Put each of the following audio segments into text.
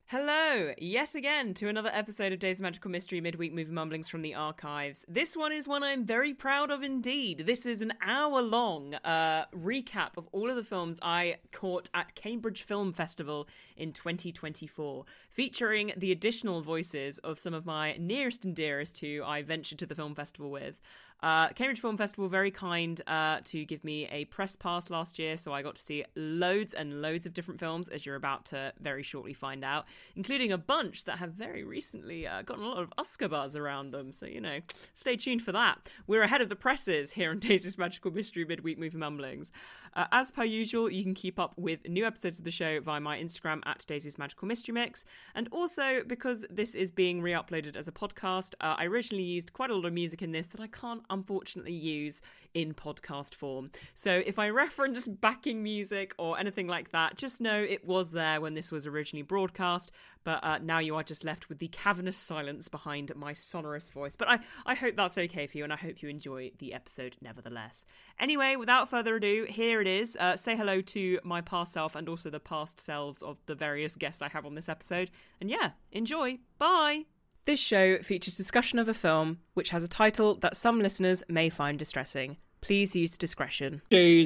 Hello, yet again, to another episode of Days of Magical Mystery Midweek Movie Mumblings from the archives. This one is one I'm very proud of indeed. This is an hour-long recap of all of the films I caught at Cambridge Film Festival in 2024, featuring the additional voices of some of my nearest and dearest who I ventured to the film festival with. Cambridge Film Festival, very kind to give me a press pass last year, so I got to see loads and loads of different films, as you're about to very shortly find out, including a bunch that have very recently gotten a lot of Oscar buzz around them, so, you know, stay tuned for that. We're ahead of the presses here on Daisy's Magical Mystery Midweek Movie Mumblings. As per usual, you can keep up with new episodes of the show via my Instagram at Daisy's Magical Mystery Mix, and also, because this is being re-uploaded as a podcast, I originally used quite a lot of music in this that I can't unfortunately use in podcast form. So if I reference backing music or anything like that, just know it was there when this was originally broadcast, but now you are just left with the cavernous silence behind my sonorous voice. But I hope that's okay for you, and I hope you enjoy the episode nevertheless. Anyway, without further ado, here it is. Say hello to my past self and also the past selves of the various guests I have on this episode. And yeah, enjoy. Bye! This show features discussion of a film which has a title that some listeners may find distressing. Please use discretion.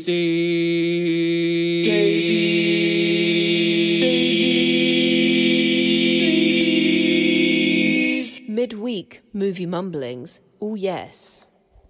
Daisy! Daisy! Midweek Movie Mumblings. Oh yes.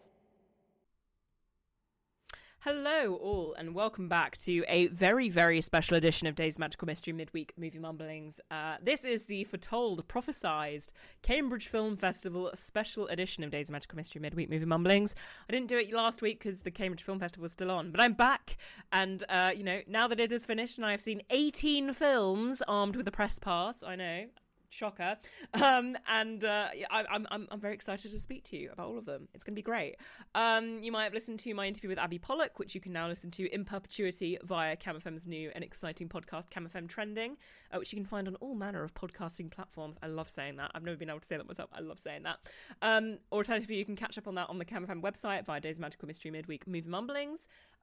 Hello all, and welcome back to a very, very special edition of Days of Magical Mystery Midweek Movie Mumblings. This is the foretold, prophesized Cambridge Film Festival special edition of Days of Magical Mystery Midweek Movie Mumblings. I didn't do it last week because the Cambridge Film Festival was still on, but I'm back, and now that it is finished and I have seen 18 films armed with a press pass, I know, shocker, I'm very excited to speak to you about all of them. It's going to be great. You might have listened to my interview with Abby Pollock, which you can now listen to in perpetuity via CamFM's new and exciting podcast, CamFM Trending, which you can find on all manner of podcasting platforms. I love saying that. I've never been able to say that myself. I love saying that. Or alternatively, you can catch up on that on the CamFM website via Days of Magical Mystery Midweek Movie Mumblings.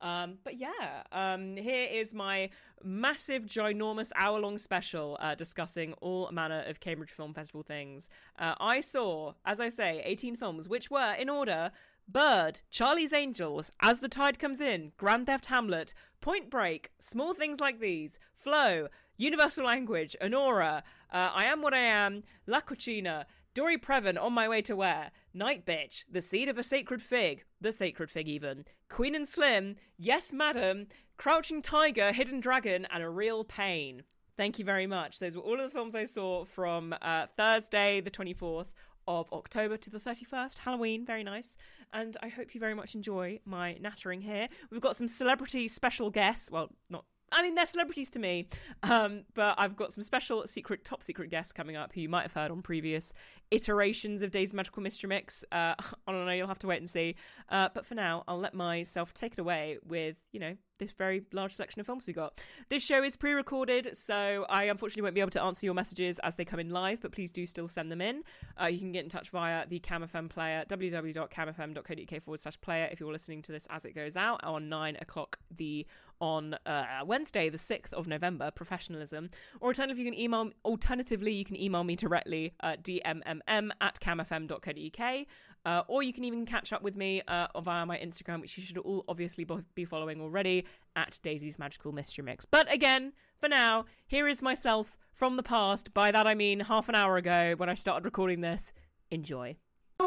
Here is my massive, ginormous hour-long special discussing all manner of Cambridge Film Festival things. I saw, as I say, 18 films, which were, in order, Bird, Charlie's Angels, As the Tide Comes In, Grand Theft Hamlet, Point Break, Small Things Like These, Flow, Universal Language, Honora, I Am What I Am, La Cucina, Dory Previn, On My Way to Where, Night Bitch, The Seed of a Sacred Fig, The Sacred Fig even, Queen and Slim, Yes Madam, Crouching Tiger, Hidden Dragon, and A Real Pain. Thank you very much. Those were all of the films I saw from Thursday, the 24th of October to the 31st, Halloween, very nice. And I hope you very much enjoy my nattering here. We've got some celebrity special guests. Well, they're celebrities to me, but I've got some special top secret guests coming up who you might have heard on previous iterations of Days of Magical Mystery Mix. I don't know, you'll have to wait and see. But for now, I'll let myself take it away with, this very large selection of films we got. This show is pre-recorded, so I unfortunately won't be able to answer your messages as they come in live, but please do still send them in. You can get in touch via the CamFM player, www.camfm.co.uk/player, if you're listening to this as it goes out on 9 o'clock on Wednesday, the 6th of November, professionalism. Or alternatively, you can email me directly at dmmm@camfm.co.uk. Or you can even catch up with me via my Instagram, which you should all obviously be following already, at Daisy's Magical Mystery Mix. But again, for now, here is myself from the past. By that I mean half an hour ago when I started recording this. Enjoy.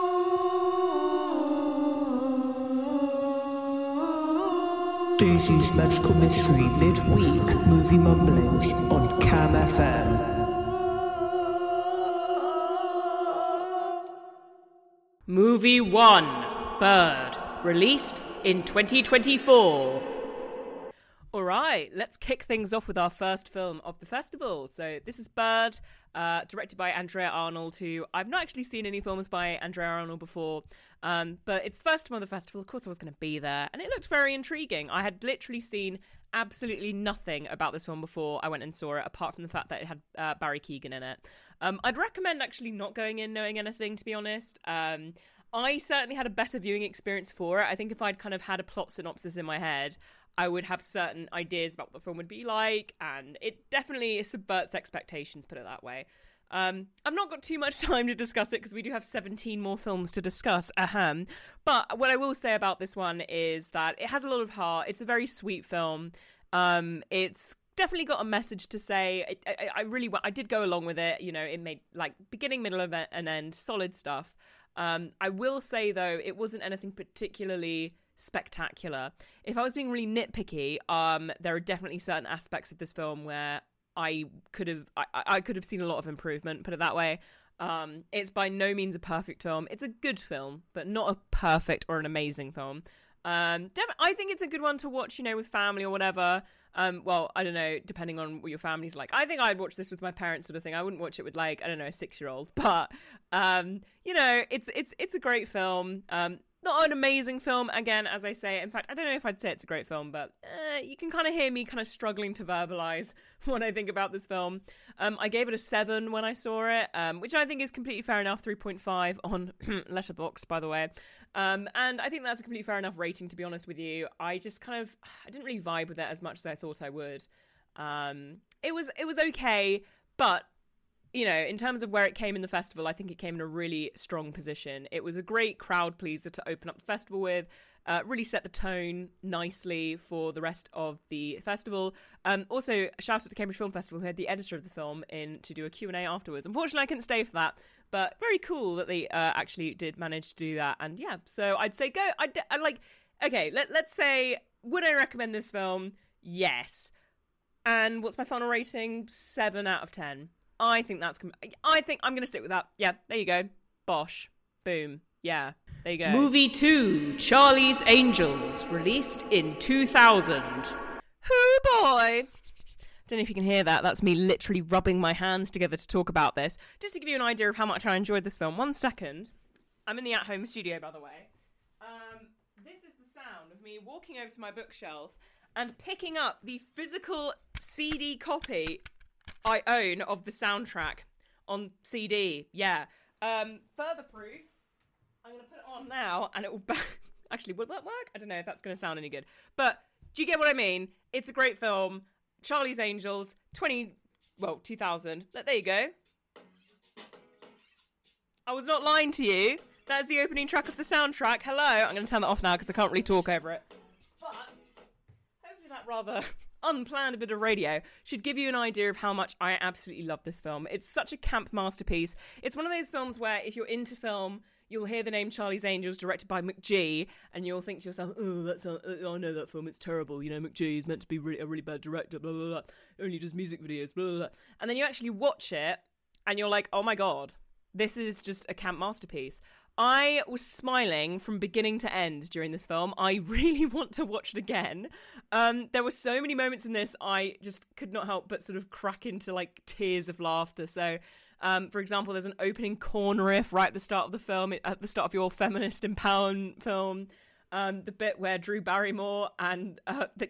Daisy's Magical Mystery Midweek Movie Mumblings on CamFM. Movie 1, Bird, released in 2024. Alright, let's kick things off with our first film of the festival. So this is Bird, directed by Andrea Arnold, who I've not actually seen any films by Andrea Arnold before, but it's the first time on the festival. Of course I was going to be there, and it looked very intriguing. I had literally seen absolutely nothing about this one before I went and saw it, apart from the fact that it had Barry Keoghan in it. I'd recommend actually not going in knowing anything, to be honest. I certainly had a better viewing experience for it. I think if I'd kind of had a plot synopsis in my head, I would have certain ideas about what the film would be like, and it definitely subverts expectations, put it that way. I've not got too much time to discuss it because we do have 17 more films to discuss. But what I will say about this one is that it has a lot of heart. It's a very sweet film. It's definitely got a message to say. I did go along with it. You know, it made like beginning, middle, and end, solid stuff. I will say though, it wasn't anything particularly spectacular. If I was being really nitpicky, there are definitely certain aspects of this film where I could have seen a lot of improvement, put it that way. It's by no means a perfect film. It's a good film, but not a perfect or an amazing film. I think it's a good one to watch, you know, with family or whatever. Well, I don't know, depending on what your family's like. I think I'd watch this with my parents, sort of thing. I wouldn't watch it with, like, I don't know, a 6-year-old. But you know, it's a great film. Not an amazing film, again, as I say. In fact, I don't know if I'd say it's a great film, but you can kind of hear me kind of struggling to verbalize what I think about this film. I gave it a 7 when I saw it, which I think is completely fair enough. 3.5 on Letterboxd, by the way. And I think that's a completely fair enough rating, to be honest with you. I just I didn't really vibe with it as much as I thought I would. It was okay, but you know, in terms of where it came in the festival, I think it came in a really strong position. It was a great crowd pleaser to open up the festival with, really set the tone nicely for the rest of the festival. Also, shout out to Cambridge Film Festival, who had the editor of the film in to do a Q&A afterwards. Unfortunately, I couldn't stay for that, but very cool that they actually did manage to do that. And yeah, so I'd say go. Okay, let's say, would I recommend this film? Yes. And what's my final rating? 7 out of 10. I think I'm going to stick with that. Yeah, there you go. Bosh. Boom. Yeah, there you go. Movie 2, Charlie's Angels, released in 2000. Hoo boy. Don't know if you can hear that. That's me literally rubbing my hands together to talk about this. Just to give you an idea of how much I enjoyed this film. 1 second. I'm in the at-home studio, by the way. This is the sound of me walking over to my bookshelf and picking up the physical CD copy I own of the soundtrack on CD. Yeah. Further proof, I'm going to put it on now and it will actually, will that work? I don't know if that's going to sound any good, but do you get what I mean? It's a great film. Charlie's Angels, 2000. There you go. I was not lying to you. That is the opening track of the soundtrack. Hello. I'm going to turn that off now because I can't really talk over it. But hopefully that rather unplanned bit of radio should give you an idea of how much I absolutely love this film. It's such a camp masterpiece. It's one of those films where if you're into film, you'll hear the name Charlie's Angels, directed by McG, and you'll think to yourself, I know that film, it's terrible. You know, McG is meant to be a really bad director, blah, blah, blah. Only does music videos, blah, blah, blah. And then you actually watch it, and you're like, oh my God, this is just a camp masterpiece. I was smiling from beginning to end during this film. I really want to watch it again. There were so many moments in this, I just could not help but sort of crack into like tears of laughter. So, for example, there's an opening corn riff right at the start of the film, at the start of your feminist empowerment film. The bit where Drew Barrymore and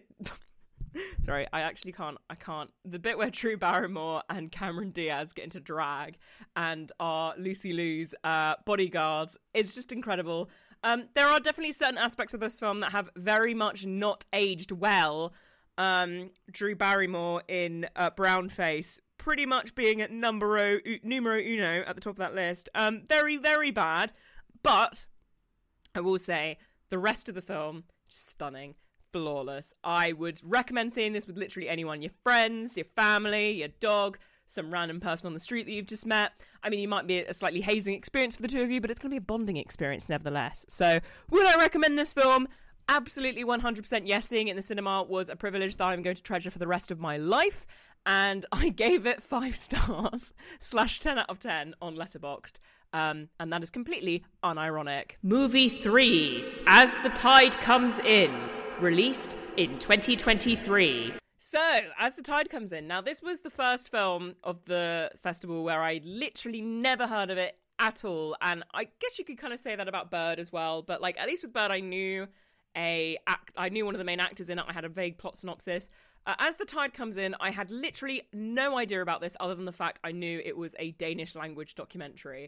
sorry, I can't. The bit where Drew Barrymore and Cameron Diaz get into drag and are Lucy Liu's bodyguards, it's just incredible. There are definitely certain aspects of this film that have very much not aged well. Drew Barrymore in brown face pretty much being at numero uno at the top of that list. Very, very bad. But I will say the rest of the film, stunning. Flawless. I would recommend seeing this with literally anyone. Your friends, your family, your dog, some random person on the street that you've just met. I mean, it might be a slightly hazing experience for the two of you, but it's going to be a bonding experience nevertheless. So, would I recommend this film? Absolutely 100% yes. Seeing it in the cinema was a privilege that I'm going to treasure for the rest of my life. And I gave it 5 stars / 10 out of 10 on Letterboxd. And that is completely unironic. Movie 3, As the Tide Comes In, released in 2023. So, As the Tide Comes In. Now, this was the first film of the festival where I literally never heard of it at all. And I guess you could kind of say that about Bird as well. But, like, at least with Bird, I knew one of the main actors in it. I had a vague plot synopsis. As the Tide Comes In, I had literally no idea about this other than the fact I knew it was a Danish language documentary.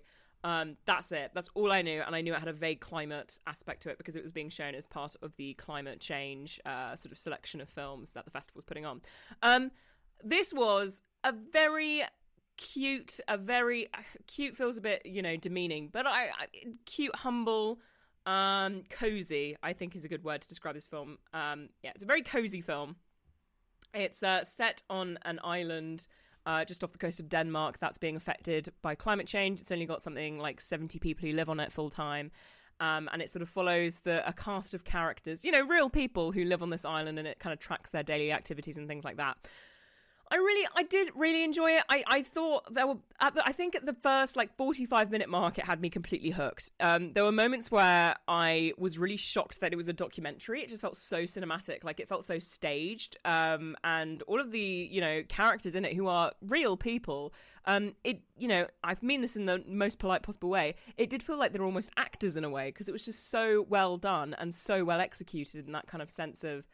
That's it. That's all I knew. And I knew it had a vague climate aspect to it because it was being shown as part of the climate change sort of selection of films that the festival was putting on. This was a very cute feels a bit, demeaning, but cute, humble, cozy, I think is a good word to describe this film. It's a very cozy film. It's set on an island just off the coast of Denmark that's being affected by climate change. It's only got something like 70 people who live on it full time. And it sort of follows a cast of characters, real people who live on this island, and it kind of tracks their daily activities and things like that. I did really enjoy it. I thought I think at the first 45-minute mark, it had me completely hooked. There were moments where I was really shocked that it was a documentary. It just felt so cinematic, it felt so staged. And all of the, characters in it who are real people, I mean this in the most polite possible way. It did feel like they were almost actors in a way, because it was just so well done and so well executed in that kind of sense of,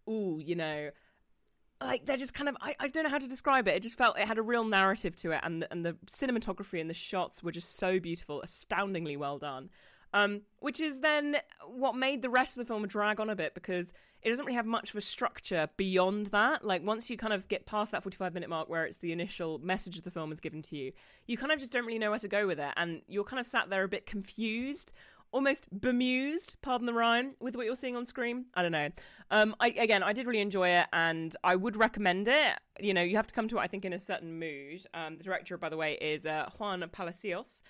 they're just kind of, I don't know how to describe it. It just felt it had a real narrative to it, and the cinematography and the shots were just so beautiful, astoundingly well done. Which is then what made the rest of the film drag on a bit, because it doesn't really have much of a structure beyond that. Once you kind of get past that 45-minute mark where it's the initial message of the film is given to you, you kind of just don't really know where to go with it, and you're kind of sat there a bit confused, almost bemused, pardon the rhyme, with what you're seeing on screen. I don't know. I did really enjoy it, and I would recommend it. You have to come to it, I think, in a certain mood. The director, by the way, is Juan Palacios.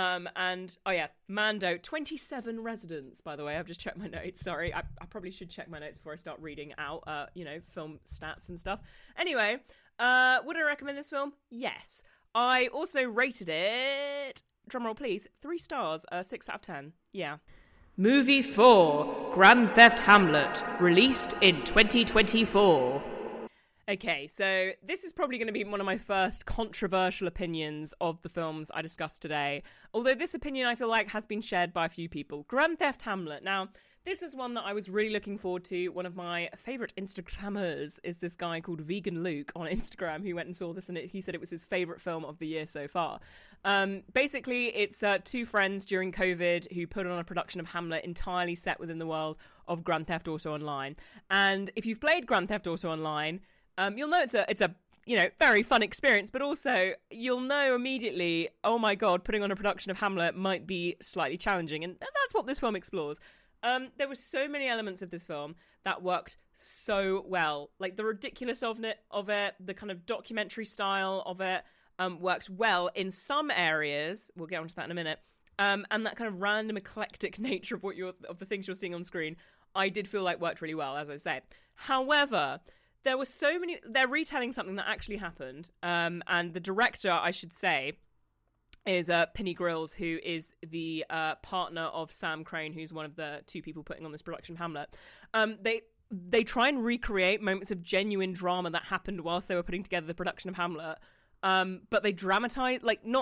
Mando, 27 residents, by the way. I've just checked my notes. Sorry, I probably should check my notes before I start reading out, film stats and stuff. Anyway, would I recommend this film? Yes. I also rated it, drumroll please, 3 stars, 6 out of 10. Yeah. Movie 4, Grand Theft Hamlet, released in 2024. Okay, so this is probably going to be one of my first controversial opinions of the films I discussed today. Although this opinion, I feel like, has been shared by a few people. Grand Theft Hamlet. Now, this is one that I was really looking forward to. One of my favourite Instagrammers is this guy called Vegan Luke on Instagram, who went and saw this, and he said it was his favourite film of the year so far. Basically, it's 2 friends during COVID who put on a production of Hamlet entirely set within the world of Grand Theft Auto Online. And if you've played Grand Theft Auto Online, you'll know it's a very fun experience, but also you'll know immediately, oh my god, putting on a production of Hamlet might be slightly challenging, and that's what this film explores. There were so many elements of this film that worked so well. The ridiculous of it, the kind of documentary style of it, worked well in some areas. We'll get onto that in a minute. And that kind of random eclectic nature of the things you're seeing on screen, I did feel like worked really well, as I say. However, there were so many. They're retelling something that actually happened, and the director, I should say, is Penny Grills, who is the partner of Sam Crane, who's one of the 2 people putting on this production of Hamlet. They try and recreate moments of genuine drama that happened whilst they were putting together the production of Hamlet, but they dramatize,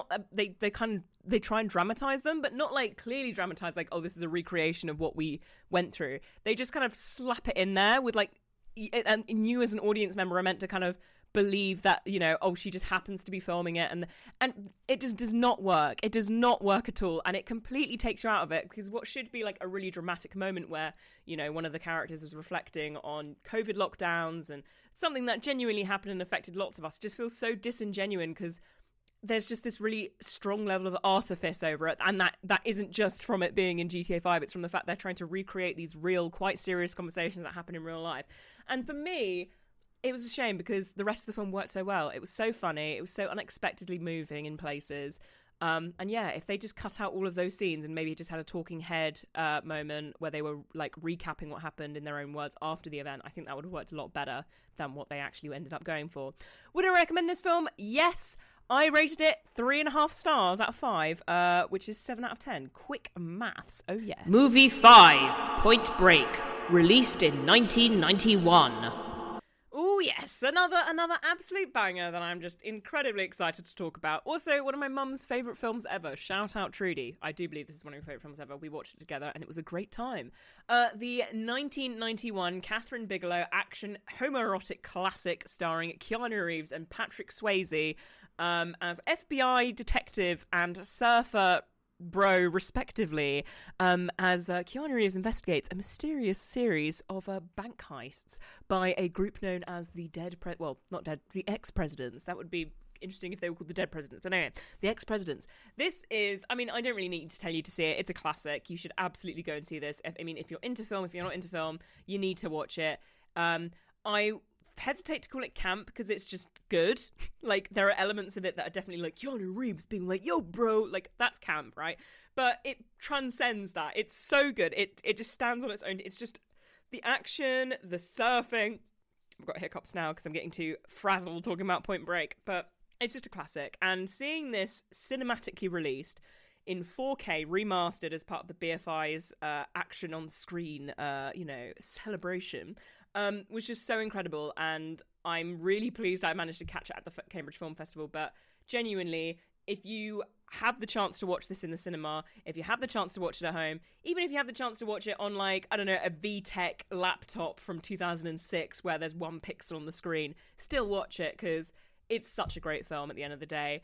they try and dramatize them, but not clearly dramatize, oh, this is a recreation of what we went through. They just kind of slap it in there with and you as an audience member are meant to kind of believe that, she just happens to be filming it, and it just does not work. It does not work at all, and it completely takes you out of it, because what should be a really dramatic moment where, one of the characters is reflecting on COVID lockdowns and something that genuinely happened and affected lots of us, just feels so disingenuine, because there's just this really strong level of artifice over it, and that isn't just from it being in GTA 5, it's from the fact they're trying to recreate these real, quite serious conversations that happen in real life. And for me, it was a shame, because the rest of the film worked so well. It was so funny, it was so unexpectedly moving in places. If they just cut out all of those scenes and maybe just had a talking head moment where they were recapping what happened in their own words after the event, I think that would have worked a lot better than what they actually ended up going for. Would I recommend this film? Yes. I rated it 3.5 stars out of 5, which is 7 out of 10. Quick maths. Oh, yes. Movie 5, Point Break, released in 1991. Oh, yes. Another absolute banger that I'm just incredibly excited to talk about. Also, one of my mum's favourite films ever. Shout out Trudy. I do believe this is one of her favourite films ever. We watched it together and it was a great time. The 1991 Catherine Bigelow action homoerotic classic starring Keanu Reeves and Patrick Swayze as FBI detective and surfer Bro, respectively, as Keanu Reeves investigates a mysterious series of bank heists by a group known as the the ex-presidents. That would be interesting if they were called the dead presidents, but anyway, the ex-presidents. This is, I mean, I don't really need to tell you to see it. It's a classic. You should absolutely go and see this. I mean, if you're into film, if you're not into film, you need to watch it. I hesitate to call it camp because it's just good. Like, there are elements of it that are definitely like Keanu Reeves being like, yo bro, like that's camp, right? But it transcends that. It's so good. It just stands on its own. It's just the action, the surfing. I've got hiccups now because I'm getting too frazzled talking about Point Break, but it's just a classic. And seeing this cinematically released in 4K, remastered as part of the BFI's action on screen, celebration, was just so incredible. And I'm really pleased I managed to catch it at the Cambridge Film Festival. But genuinely, if you have the chance to watch this in the cinema, if you have the chance to watch it at home, even if you have the chance to watch it on, like, I don't know, a VTech laptop from 2006 where there's 1 pixel on the screen, still watch it because it's such a great film at the end of the day.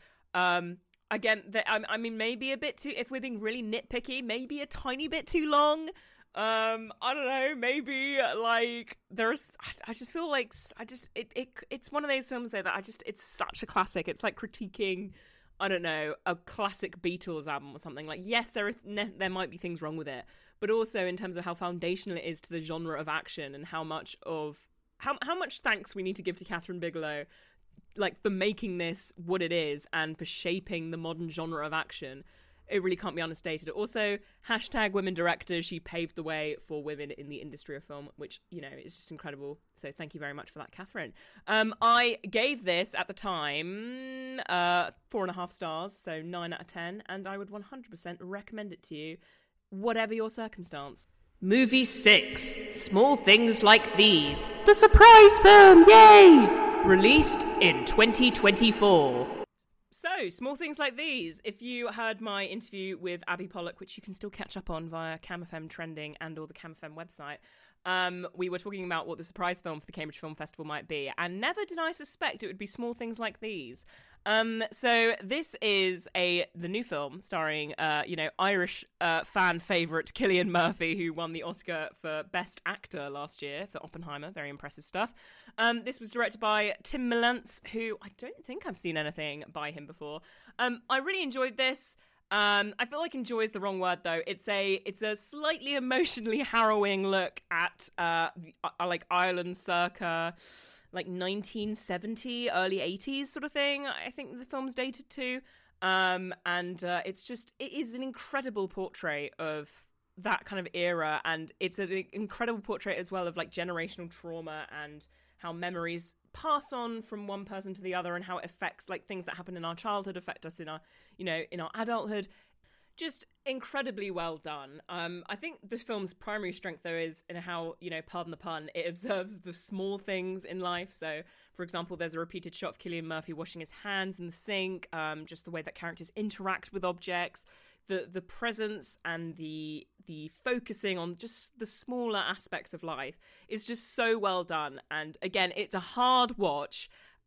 Again, I mean, maybe a bit too, if we're being really nitpicky, maybe a tiny bit too long. I don't know, maybe, like, I just feel like, it's one of those films though that it's such a classic. It's like critiquing, I don't know, a classic Beatles album or something. Like, yes, there might be things wrong with it, but also in terms of how foundational it is to the genre of action and how much thanks we need to give to Catherine Bigelow, like, for making this what it is and for shaping the modern genre of action. It really can't be understated. Also, #women directors. She paved the way for women in the industry of film, which, you know, is just incredible. So thank you very much for that, Catherine. I gave this at the time 4.5 stars, so 9 out of 10, and I would 100% recommend it to you, whatever your circumstance. Movie 6, Small Things Like These. The surprise film, yay! Released in 2024. So, Small Things Like These. If you heard my interview with Abby Pollock, which you can still catch up on via CamFM Trending and or the CamFM website, we were talking about what the surprise film for the Cambridge Film Festival might be, and never did I suspect it would be Small Things Like These. So this is the new film starring, Irish fan favourite Cillian Murphy, who won the Oscar for Best Actor last year for Oppenheimer. Very impressive stuff. This was directed by Tim Millance, who I don't think I've seen anything by him before. I really enjoyed this. I feel like enjoy is the wrong word though. It's a slightly emotionally harrowing look at like Ireland circa like 1970, early 80s sort of thing. I think the film's dated to, and it is an incredible portrait of that kind of era, and it's an incredible portrait as well of like generational trauma and how memories pass on from one person to the other, and how it affects like things that happen in our childhood affect us in our adulthood. Just incredibly well done. I think the film's primary strength, though, is in how, pardon the pun, it observes the small things in life. So, for example, there's a repeated shot of Cillian Murphy washing his hands in the sink, just the way that characters interact with objects, the presence and the focusing on just the smaller aspects of life is just so well done. And again, it's a hard watch.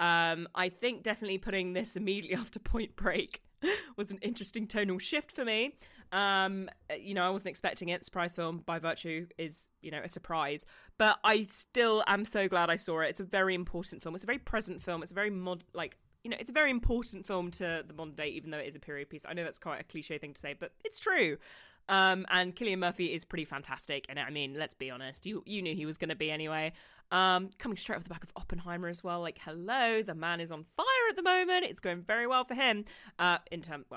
I think definitely putting this immediately after Point Break was an interesting tonal shift for me. I wasn't expecting it. Surprise film by virtue is, a surprise. But I still am so glad I saw it. It's a very important film. It's a very present film. It's a very it's a very important film to the modern day, even though it is a period piece. I know that's quite a cliche thing to say, but it's true. And Cillian Murphy is pretty fantastic. And I mean, let's be honest, you knew he was going to be anyway. Coming straight off the back of Oppenheimer as well. Like, hello, the man is on fire at the moment. It's going very well for him. Not,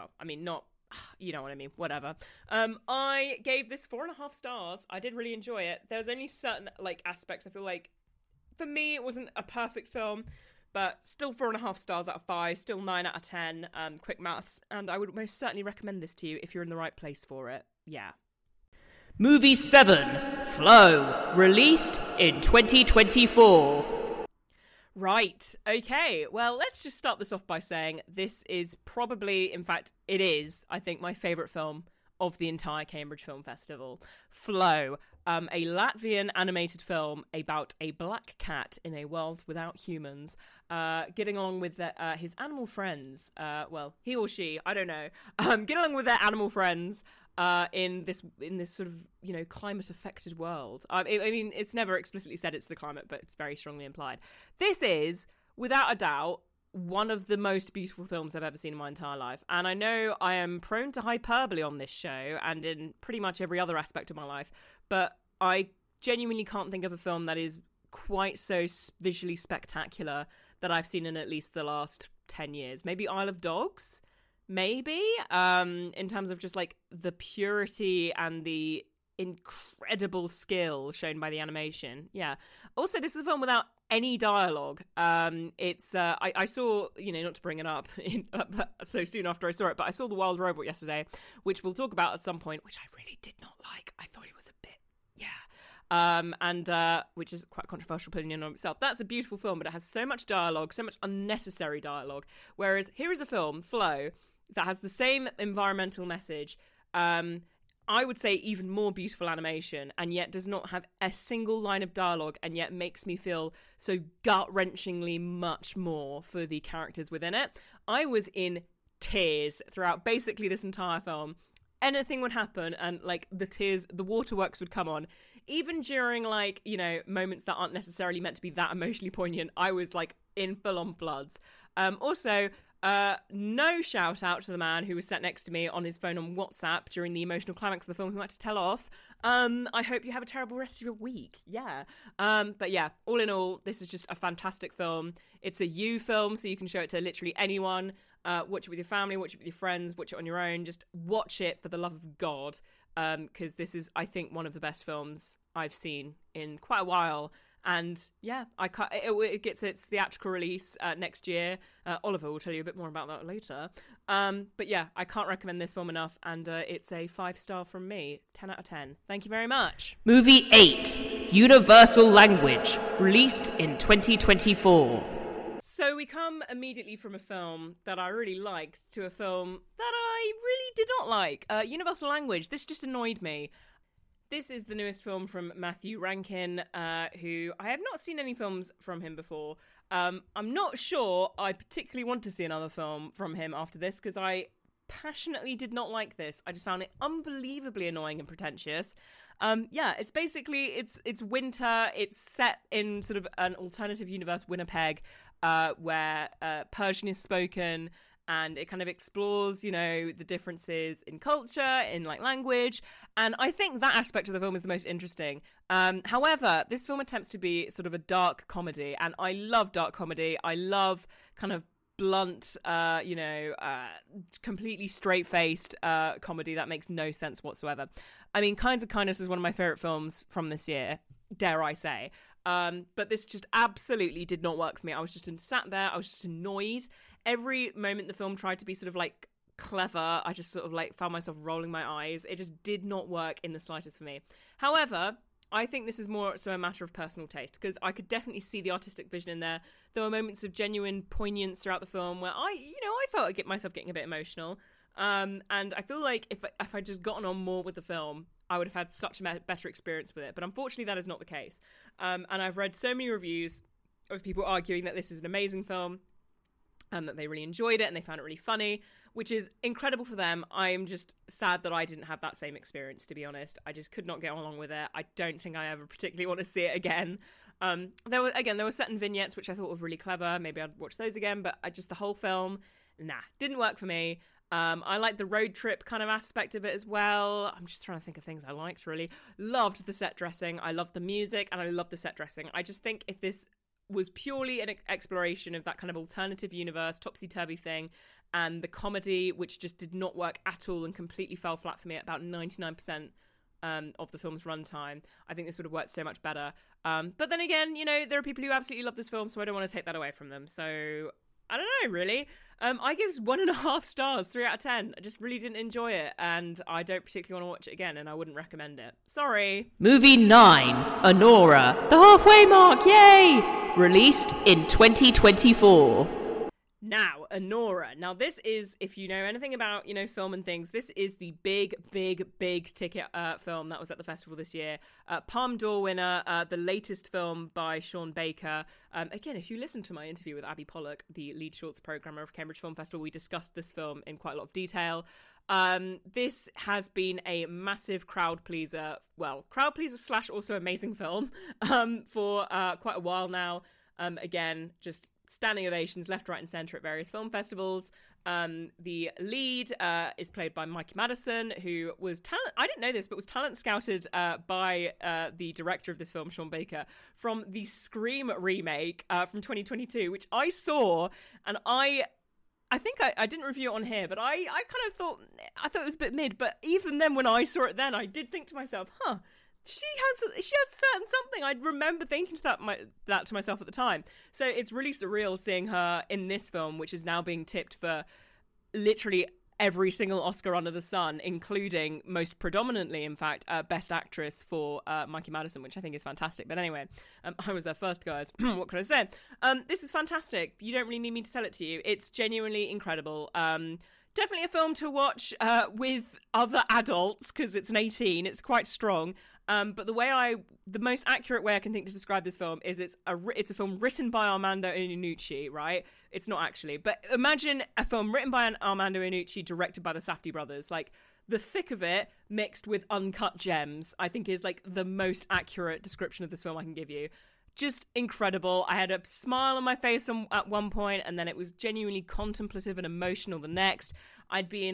you know what I mean, whatever. I gave this 4.5 stars. I did really enjoy it. There's only certain aspects I feel like, for me, it wasn't a perfect film, but still 4.5 stars out of 5, still 9 out of 10, quick maths, and I would most certainly recommend this to you if you're in the right place for it. Yeah. Movie 7, Flow, released in 2024. Right, okay, well, let's just start this off by saying this is probably, in fact, it is, I think, my favourite film of the entire Cambridge Film Festival. Flow, a Latvian animated film about a black cat in a world without humans, getting along with his animal friends. Well, he or she, I don't know. Get along with their animal friends in this sort of, you know, climate affected world. I mean, it's never explicitly said it's the climate, but it's very strongly implied. This is, without a doubt, one of the most beautiful films I've ever seen in my entire life. And I know I am prone to hyperbole on this show and in pretty much every other aspect of my life, but I genuinely can't think of a film that is quite so visually spectacular that I've seen in at least the last 10 years. Maybe Isle of Dogs? Maybe? In terms of just like the purity and the incredible skill shown by the animation. Yeah. Also, this is a film without any dialogue. It's I saw, you know, not to bring it up so soon after I saw it, but I saw The Wild Robot yesterday, which we'll talk about at some point, which I really did not like. I thought it was a bit, and which is quite a controversial opinion on itself. That's a beautiful film, but it has so much dialogue, so much unnecessary dialogue. Whereas here is a film, Flow, that has the same environmental message, I would say even more beautiful animation, and yet does not have a single line of dialogue, and yet makes me feel so gut-wrenchingly much more for the characters within it. I was in tears throughout basically this entire film. Anything would happen, and like the waterworks would come on. Even during, like, you know, moments that aren't necessarily meant to be that emotionally poignant, I was like in full-on floods. Also, no shout out to the man who was sat next to me on his phone on WhatsApp during the emotional climax of the film who had to tell off. I hope you have a terrible rest of your week. Yeah. But yeah, all in all, this is just a fantastic film. It's a you film, so you can show it to literally anyone. Watch it with your family, watch it with your friends, watch it on your own. Just watch it for the love of God. Because this is, I think, one of the best films I've seen in quite a while. And yeah, it gets its theatrical release next year. Oliver will tell you a bit more about that later. But yeah, I can't recommend this film enough, and it's a 5-star from me, 10 out of 10. Thank you very much. Movie 8, Universal Language, released in 2024. So we come immediately from a film that I really liked to a film that I really did not like. Universal Language, this just annoyed me. This is the newest film from Matthew Rankin, who I have not seen any films from him before. I'm not sure I particularly want to see another film from him after this, because I passionately did not like this. I just found it unbelievably annoying and pretentious. Yeah, it's basically, it's winter. It's set in sort of an alternative universe, Winnipeg, where Persian is spoken. And it kind of explores, you know, the differences in culture, in like language. And I think that aspect of the film is the most interesting. However, this film attempts to be sort of a dark comedy. And I love dark comedy. I love kind of blunt, completely straight-faced comedy that makes no sense whatsoever. I mean, Kinds of Kindness is one of my favourite films from this year, dare I say. But this just absolutely did not work for me. I was just sat there. I was just annoyed. Every moment the film tried to be sort of like clever, I just sort of like found myself rolling my eyes. It just did not work in the slightest for me. However, I think this is more so a matter of personal taste, because I could definitely see the artistic vision in there. There were moments of genuine poignance throughout the film where I felt myself getting a bit emotional. And I feel like if I'd just gotten on more with the film, I would have had such a better experience with it. But unfortunately, that is not the case. And I've read so many reviews of people arguing that this is an amazing film, and that they really enjoyed it and they found it really funny, which is incredible for them. I'm just sad that I didn't have that same experience, to be honest. I just could not get along with it. I don't think I ever particularly want to see it again. There were certain vignettes which I thought were really clever. Maybe I'd watch those again, but the whole film, didn't work for me. I liked the road trip kind of aspect of it as well. I'm just trying to think of things I liked, really. Loved the set dressing. I loved the music, and I loved the set dressing. I just think if this was purely an exploration of that kind of alternative universe, topsy-turvy thing, and the comedy, which just did not work at all and completely fell flat for me at about 99% of the film's runtime, I think this would have worked so much better. But then again, you know, there are people who absolutely love this film, so I don't want to take that away from them. So, I don't know, really. I give this 1.5 stars, 3 out of 10. I just really didn't enjoy it, and I don't particularly want to watch it again, and I wouldn't recommend it. Sorry. Movie 9, Anora, the halfway mark, yay! Released in 2024. Now, Anora. Now, this is, if you know anything about, film and things, this is the big ticket film that was at the festival this year. Palme d'Or winner, the latest film by Sean Baker. Again, if you listen to my interview with Abby Pollock, the lead shorts programmer of Cambridge Film Festival, we discussed this film in quite a lot of detail. This has been a massive crowd pleaser / also amazing film for quite a while now. Again, just standing ovations left, right and centre at various film festivals. The lead is played by Mikey Madison, who was I didn't know this, but was talent scouted by the director of this film, Sean Baker, from the Scream remake from 2022, which I saw, and I think I didn't review it on here, but I kind of thought it was a bit mid. But even then, when I saw it then, I did think to myself, she has certain something. I remember thinking that to myself at the time. So it's really surreal seeing her in this film, which is now being tipped for literally every single Oscar under the sun, including, most predominantly, in fact, Best Actress for Mikey Madison, which I think is fantastic. But anyway, I was there first, guys. What can I say? This is fantastic. You don't really need me to tell it to you. It's genuinely incredible. Definitely a film to watch with other adults, because it's an 18. It's quite strong. But the most accurate way I can think to describe this film is it's a film written by Armando Iannucci, right? It's not actually, but imagine a film written by Armando Iannucci, directed by the Safdie brothers. Like, the thick of it mixed with uncut gems, I think is like the most accurate description of this film I can give you. Just incredible. I had a smile on my face at one point, and then it was genuinely contemplative and emotional the next. I'd be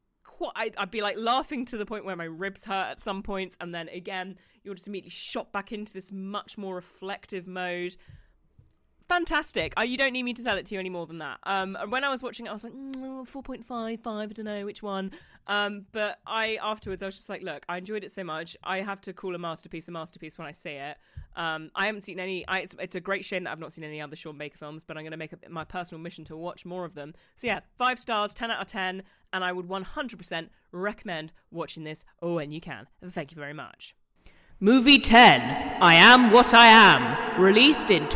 laughing to the point where my ribs hurt at some points, and then again you're just immediately shot back into this much more reflective mode. Fantastic. You don't need me to tell it to you any more than that. When I was watching it, I was like, 4.5, I don't know which one. But afterwards, I was just like, look, I enjoyed it so much. I have to call a masterpiece when I see it. I haven't seen any. It's a great shame that I've not seen any other Sean Baker films, but I'm going to make it my personal mission to watch more of them. So yeah, 5 stars, 10 out of 10, and I would 100% recommend watching this when you can. Thank you very much. Movie 10, I Am What I Am, released in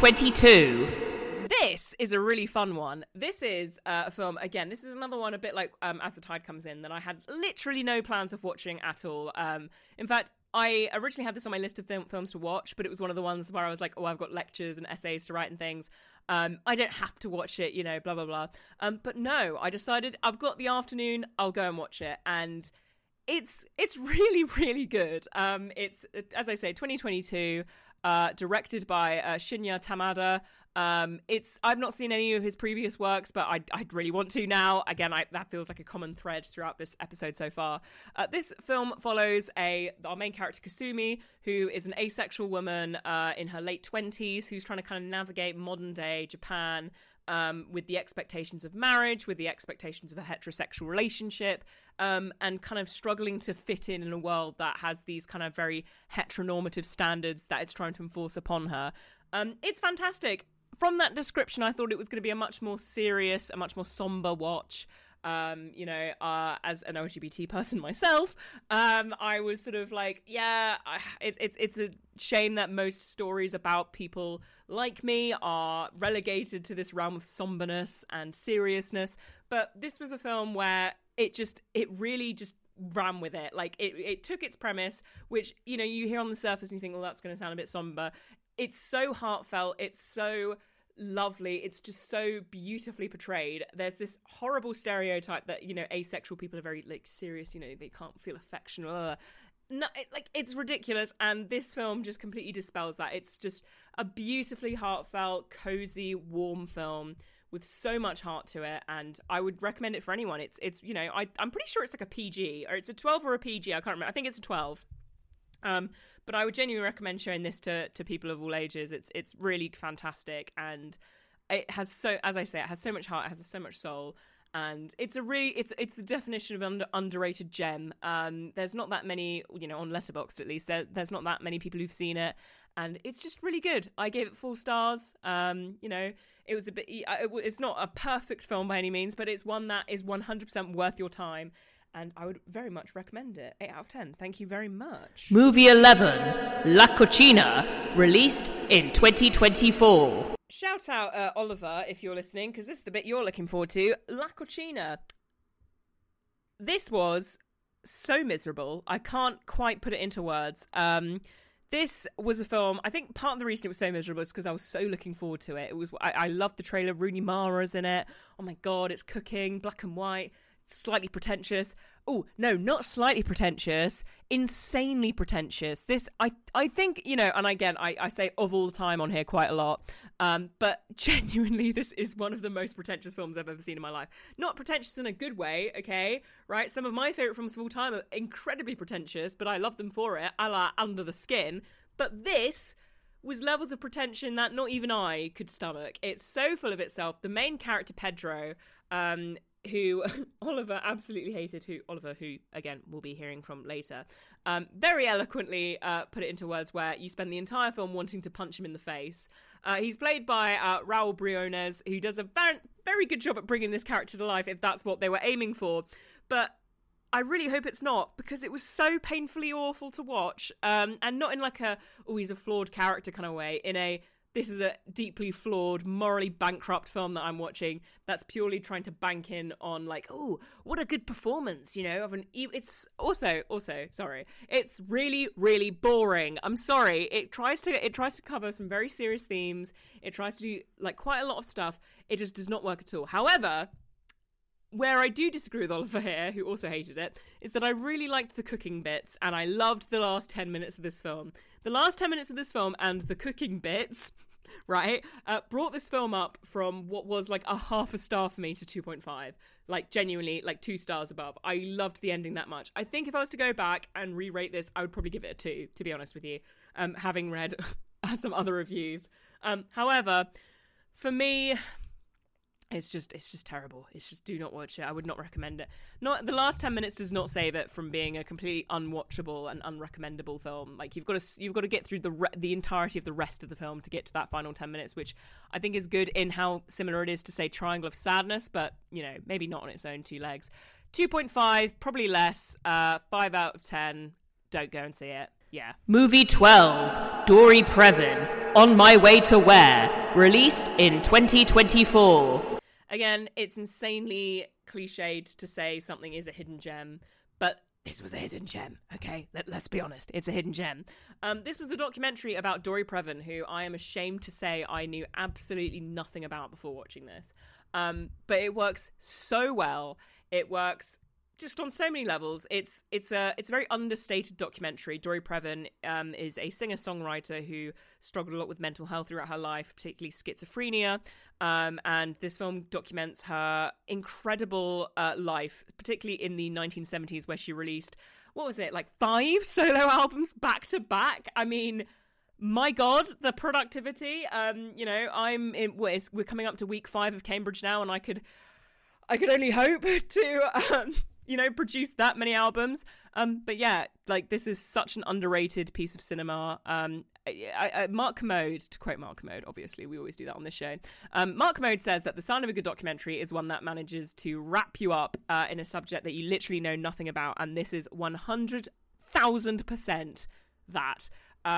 2022. This is a really fun one. This is a film, again, this is another one a bit like As the Tide Comes In, that I had literally no plans of watching at all. In fact, I originally had this on my list of films to watch, but it was one of the ones where I was like, I've got lectures and essays to write and things. I don't have to watch it, blah, blah, blah. But no, I decided I've got the afternoon, I'll go and watch it. And it's really, really good. It's, as I say, 2022, directed by Shinya Tamada. I've not seen any of his previous works, but I'd really want to now. Again, that feels like a common thread throughout this episode so far. This film follows our main character, Kasumi, who is an asexual woman in her late 20s, who's trying to kind of navigate modern day Japan with the expectations of marriage, with the expectations of a heterosexual relationship, and kind of struggling to fit in a world that has these kind of very heteronormative standards that it's trying to enforce upon her. It's fantastic. From that description, I thought it was going to be a much more serious, a much more somber watch. As an LGBT person myself, I was sort of like, it's a shame that most stories about people like me are relegated to this realm of somberness and seriousness. But this was a film where it really just ran with it. Like, it took its premise, which, you hear on the surface and you think, well, that's going to sound a bit somber. It's so heartfelt. It's so lovely. It's just so beautifully portrayed. There's this horrible stereotype that, asexual people are very, like, serious, they can't feel affection. No, it's ridiculous. And this film just completely dispels that. It's just a beautifully heartfelt, cozy, warm film with so much heart to it, and I would recommend it for anyone. It's I'm pretty sure it's like a PG, or it's a 12 or a PG, I can't remember. I think it's a 12. But I would genuinely recommend showing this to people of all ages. It's really fantastic, and it has as I say, it has so much heart, it has so much soul, and it's the definition of an underrated gem. There's not that many, on Letterboxd at least, there's not that many people who've seen it, and it's just really good. I gave it 4 stars. It was it's not a perfect film by any means, but it's one that is 100% worth your time. and I would very much recommend it. 8 out of 10. Thank you very much. Movie 11, La Cucina, released in 2024. Shout out Oliver if you're listening, because this is the bit you're looking forward to. La Cucina. This was so miserable. I can't quite put it into words. This was a film, I think part of the reason it was so miserable is because I was so looking forward to it. I loved the trailer. Rooney Mara's in it. Oh my God, it's cooking, black and white, slightly pretentious. Oh, no, not slightly pretentious, insanely pretentious. This, I think, you know, and again, I say of all time on here quite a lot, but genuinely, this is one of the most pretentious films I've ever seen in my life. Not pretentious in a good way, okay, right? Some of my favourite films of all time are incredibly pretentious, but I love them for it, a la Under the Skin. But this was levels of pretension that not even I could stomach. It's so full of itself. The main character, Pedro, who Oliver absolutely hated, who again we'll be hearing from later, very eloquently put it into words where you spend the entire film wanting to punch him in the face. He's played by Raul Briones, who does a very good job at bringing this character to life, if that's what they were aiming for. But I really hope it's not, because it was so painfully awful to watch, and not in like he's a flawed character kind of way, in a this is a deeply flawed, morally bankrupt film that I'm watching that's purely trying to bank in on like, oh, what a good performance, you know, it's also, sorry, it's really, really boring. I'm sorry. It tries to cover some very serious themes. It tries to do like quite a lot of stuff. It just does not work at all. However, where I do disagree with Oliver here, who also hated it, is that I really liked the cooking bits, and I loved the last 10 minutes of this film. The last 10 minutes of this film and the cooking bits, right, brought this film up from what was like a half a star for me to 2.5. Like, genuinely, like 2 stars above. I loved the ending that much. I think if I was to go back and re-rate this, I would probably give it a 2, to be honest with you, having read some other reviews. However, for me, it's just terrible. It's just, do not watch it. I would not recommend it. Not the last 10 minutes does not save it from being a completely unwatchable and unrecommendable film. Like, you've got to get through the entirety of the rest of the film to get to that final 10 minutes, which I think is good in how similar it is to, say, Triangle of Sadness, but, you know, maybe not on its own 2 legs. 2.5, probably less. 5 out of 10. Don't go and see it. Yeah. Movie 12, Dory Previn, On My Way to Where, released in 2024. Again, it's insanely cliched to say something is a hidden gem, but this was a hidden gem, okay? Let's be honest, it's a hidden gem. This was a documentary about Dory Previn, who I am ashamed to say I knew absolutely nothing about before watching this. But it works so well. It works just on so many levels. It's a very understated documentary. Dory Previn is a singer-songwriter who struggled a lot with mental health throughout her life, particularly schizophrenia. And this film documents her incredible life, particularly in the 1970s, where she released, what was it, like 5 solo albums back to back? I mean, my God, the productivity. You know, we're coming up to week 5 of Cambridge now, and I could only hope to you know, produce that many albums. But yeah, like, this is such an underrated piece of cinema. Mark Kermode, to quote Mark Kermode, obviously, we always do that on this show. Mark Kermode says that the sign of a good documentary is one that manages to wrap you up in a subject that you literally know nothing about. And this is 100,000% that.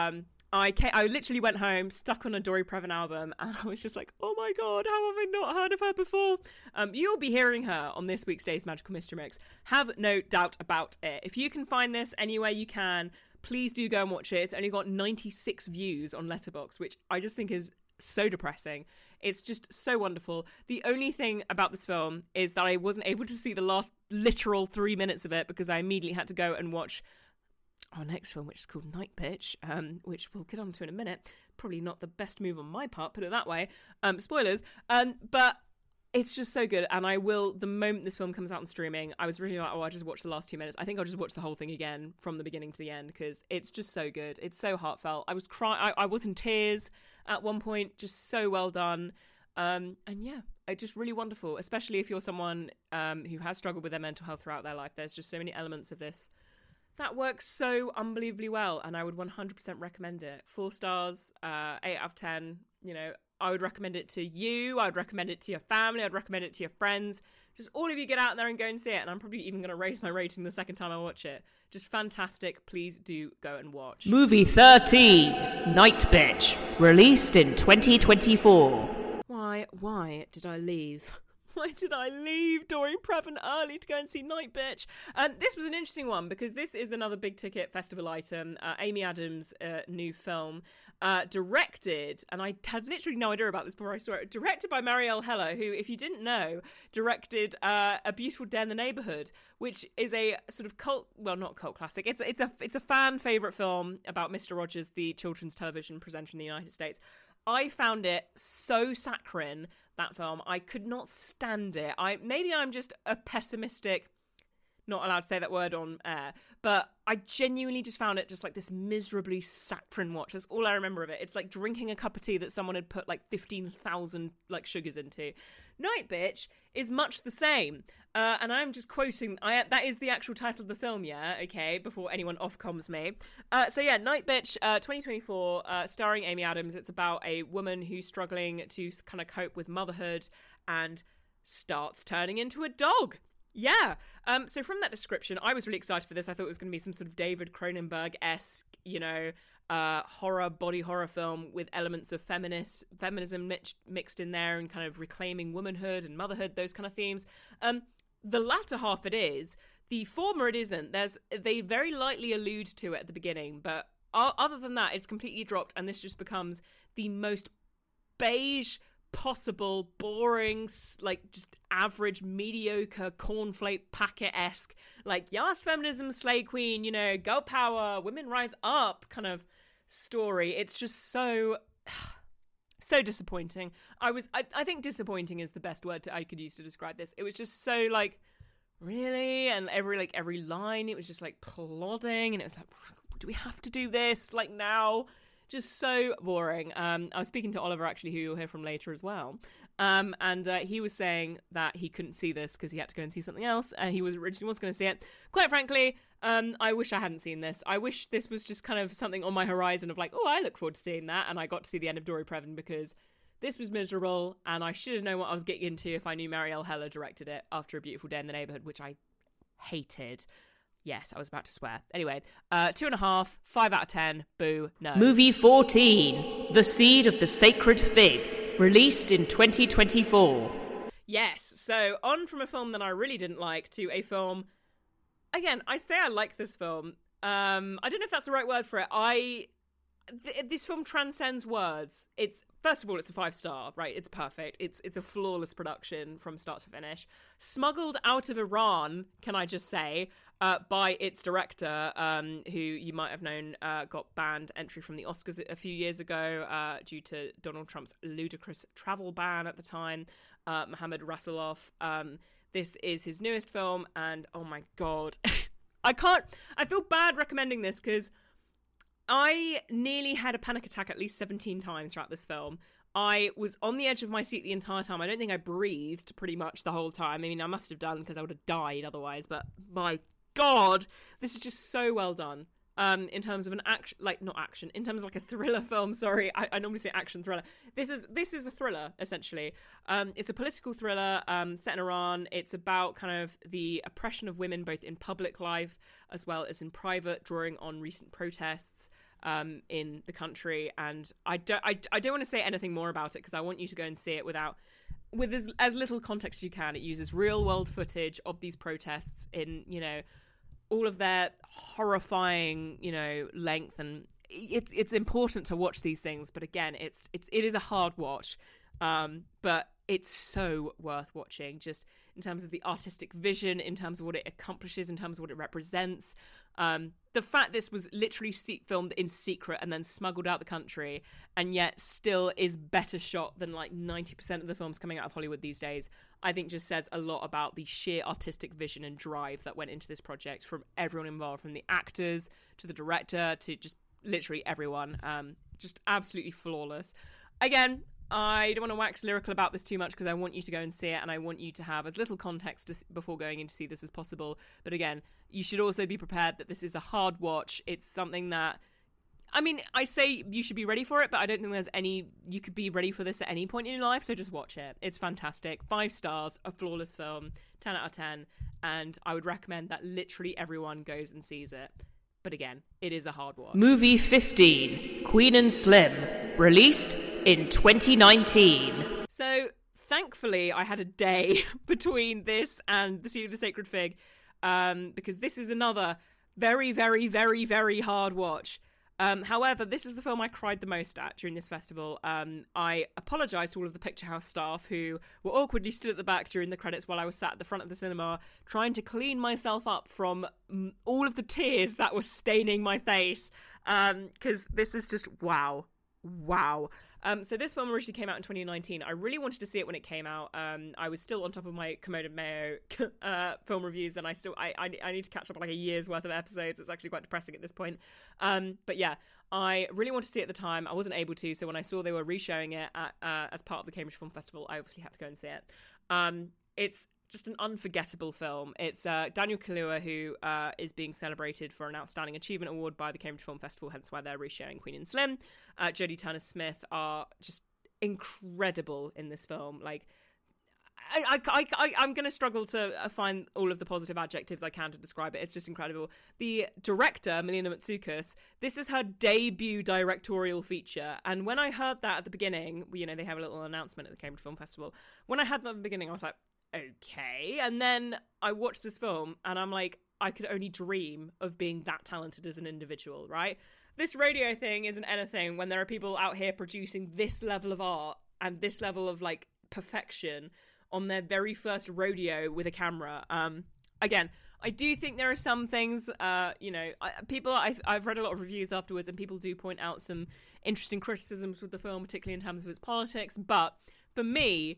I literally went home, stuck on a Dory Previn album, and I was just like, oh my God, how have I not heard of her before? You'll be hearing her on this week's Days Magical Mystery Mix. Have no doubt about it. If you can find this anywhere you can, please do go and watch it. It's only got 96 views on Letterboxd, which I just think is so depressing. It's just so wonderful. The only thing about this film is that I wasn't able to see the last literal 3 minutes of it because I immediately had to go and watch our next film, which is called Night Pitch, which we'll get on to in a minute. Probably not the best move on my part, put it that way. Spoilers. But it's just so good, and I will, the moment this film comes out on streaming, I was really like, I'll just watch the last 2 minutes. I think I'll just watch the whole thing again from the beginning to the end, because it's just so good. It's so heartfelt. I was crying. I was in tears at one point. Just so well done. And yeah, it's just really wonderful, especially if you're someone who has struggled with their mental health throughout their life. There's just so many elements of this That works so unbelievably well, and I would 100% recommend it. 4 stars, 8 out of 10. You know, I would recommend it to you. I would recommend it to your family. I'd recommend it to your friends. Just all of you get out there and go and see it. And I'm probably even going to raise my rating the second time I watch it. Just fantastic. Please do go and watch. Movie 13, Night Bitch, released in 2024. Why did I leave? Why did I leave Doreen Previn early to go and see Night Bitch? This was an interesting one because this is another big ticket festival item. Amy Adams' new film, directed, and I had literally no idea about this before I saw it, directed by Marielle Heller, who, if you didn't know, directed A Beautiful Day in the Neighborhood, which is a sort of not cult classic. It's a fan favorite film about Mr. Rogers, the children's television presenter in the United States. I found it so saccharine, that film. I could not stand it. Maybe I'm just a pessimistic, not allowed to say that word on air, but I genuinely just found it just like this miserably saccharine watch. That's all I remember of it. It's like drinking a cup of tea that someone had put like 15,000 like sugars into. Night Bitch is much the same. And I'm just quoting, that is the actual title of the film, yeah? Okay, before anyone off-comms me. So yeah, Night Bitch, 2024, starring Amy Adams. It's about a woman who's struggling to kind of cope with motherhood and starts turning into a dog. Yeah. So from that description, I was really excited for this. I thought it was going to be some sort of David Cronenberg-esque, you know, body horror film with elements of feminism mixed in there and kind of reclaiming womanhood and motherhood, those kind of themes. The latter half it is. The former it isn't. They very lightly allude to it at the beginning, but other than that, it's completely dropped, and this just becomes the most beige possible, boring, like just average, mediocre, cornflake packet-esque, like, yes, feminism, slay queen, you know, girl power, women rise up kind of story. It's just so disappointing. I think disappointing is the best word I could use to describe this. It was just so like, really? And every line, it was just like plodding, and it was like, do we have to do this like now? Just so boring. I was speaking to Oliver, actually, who you'll hear from later as well. And he was saying that he couldn't see this because he had to go and see something else. And he originally was going to see it. Quite frankly, I wish I hadn't seen this. I wish this was just kind of something on my horizon of like, oh, I look forward to seeing that. And I got to see the end of Doreen Previn because this was miserable. And I should have known what I was getting into if I knew Marielle Heller directed it after A Beautiful Day in the Neighborhood, which I hated. Yes, I was about to swear. Anyway, 2.5, 5 out of 10, boo, no. Movie 14, The Seed of the Sacred Fig, released in 2024. Yes, so on from a film that I really didn't like to a film, again, I say I like this film. I don't know if that's the right word for it. This film transcends words. First of all, it's a 5-star, right? It's perfect. It's a flawless production from start to finish. Smuggled out of Iran, can I just say, by its director, who you might have known got banned entry from the Oscars a few years ago due to Donald Trump's ludicrous travel ban at the time, Mohammad Rasulov. This is his newest film, and oh my god. I feel bad recommending this because I nearly had a panic attack at least 17 times throughout this film. I was on the edge of my seat the entire time. I don't think I breathed pretty much the whole time. I mean, I must have done because I would have died otherwise, but my god, this is just so well done. In terms of an action, like not action, in terms of like a thriller film. Sorry, I normally say action thriller. This is a thriller essentially. It's a political thriller set in Iran. It's about kind of the oppression of women both in public life as well as in private, drawing on recent protests in the country. And I don't want to say anything more about it because I want you to go and see it with as little context as you can. It uses real world footage of these protests in, you know, all of their horrifying, you know, length, and it's important to watch these things. But again, it is a hard watch, but it's so worth watching. Just in terms of the artistic vision, in terms of what it accomplishes, in terms of what it represents. The fact this was literally filmed in secret and then smuggled out the country, and yet still is better shot than like 90% of the films coming out of Hollywood these days, I think just says a lot about the sheer artistic vision and drive that went into this project from everyone involved, from the actors to the director to just literally everyone. Just absolutely flawless. Again, I don't want to wax lyrical about this too much because I want you to go and see it, and I want you to have as little context before going in to see this as possible. But again, you should also be prepared that this is a hard watch. It's something that, I mean, I say you should be ready for it, but I don't think you could be ready for this at any point in your life, so just watch it. It's fantastic. 5 stars, a flawless film, 10 out of 10, and I would recommend that literally everyone goes and sees it. But again, it is a hard watch. Movie 15, Queen and Slim, released in 2019. So, thankfully, I had a day between this and The Seed of the Sacred Fig, because this is another very, very, very, very hard watch. However, this is the film I cried the most at during this festival. I apologise to all of the Picture House staff who were awkwardly stood at the back during the credits while I was sat at the front of the cinema trying to clean myself up from all of the tears that were staining my face. Because this is just wow. So this film originally came out in 2019. I really wanted to see it when it came out. I was still on top of my Commode and Mayo film reviews, and I need to catch up on like a year's worth of episodes. It's actually quite depressing at this point. But yeah, I really wanted to see it at the time. I wasn't able to, so when I saw they were re-showing it as part of the Cambridge Film Festival, I obviously had to go and see it. It's just an unforgettable film. It's Daniel Kaluuya who is being celebrated for an Outstanding Achievement Award by the Cambridge Film Festival, hence why they're re-showing Queen and Slim. Jodie Turner-Smith are just incredible in this film. Like, I'm going to struggle to find all of the positive adjectives I can to describe it. It's just incredible. The director, Melina Matsoukas, this is her debut directorial feature. And when I heard that at the beginning, you know, they have a little announcement at the Cambridge Film Festival. When I heard that at the beginning, I was like, okay. And then I watched this film and I'm like, I could only dream of being that talented as an individual, right? This radio thing isn't anything when there are people out here producing this level of art and this level of like perfection on their very first rodeo with a camera. Again, I do think there are some things, I've read a lot of reviews afterwards and people do point out some interesting criticisms with the film, particularly in terms of its politics. But for me,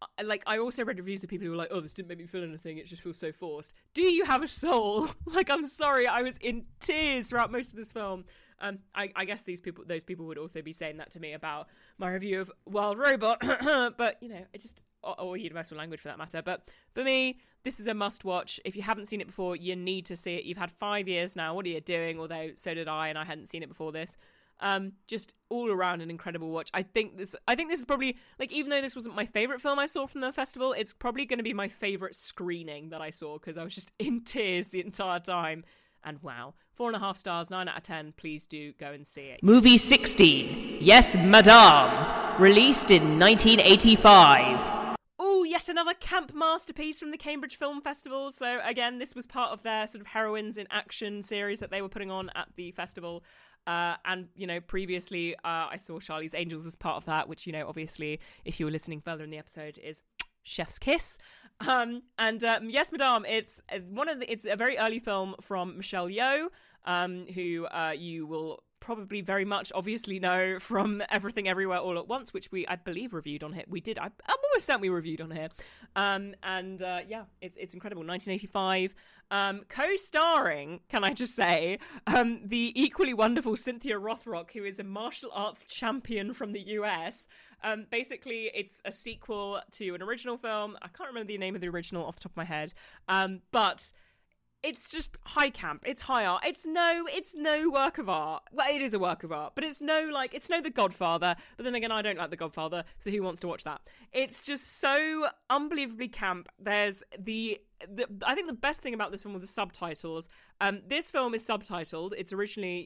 I also read reviews of people who were like, oh, this didn't make me feel anything, it just feels so forced. Do you have a soul? Like, I'm sorry, I was in tears throughout most of this film. I guess those people would also be saying that to me about my review of Wild Robot, but, you know, it just, or Universal Language for that matter. But for me, this is a must-watch. If you haven't seen it before, you need to see it. You've had 5 years now, what are you doing? Although, so did I, and I hadn't seen it before this. Just all around an incredible watch. I think this is probably, like, even though this wasn't my favourite film I saw from the festival, it's probably going to be my favourite screening that I saw, because I was just in tears the entire time. And wow, 4.5 stars, 9 out of 10. Please do go and see it. Movie 16, Yes, Madame, released in 1985. Oh, yet another camp masterpiece from the Cambridge Film Festival. So again, this was part of their sort of Heroines in Action series that they were putting on at the festival. And, you know, previously I saw Charlie's Angels as part of that, which, you know, obviously, if you were listening further in the episode, is Chef's Kiss. Yes, Madame, it's a very early film from Michelle Yeoh, who you will probably very much obviously know from Everything Everywhere All at Once, which I believe reviewed on here. We did. I'm almost certain we reviewed on here. Yeah, it's incredible. 1985. Co-starring, can I just say, the equally wonderful Cynthia Rothrock, who is a martial arts champion from the US. Basically, it's a sequel to an original film. I can't remember the name of the original off the top of my head. But it's just high camp. It's high art. It's no work of art. Well, it is a work of art, but it's no The Godfather. But then again, I don't like The Godfather, so who wants to watch that? It's just so unbelievably camp. There's I think the best thing about this film were the subtitles. This film is subtitled. It's originally,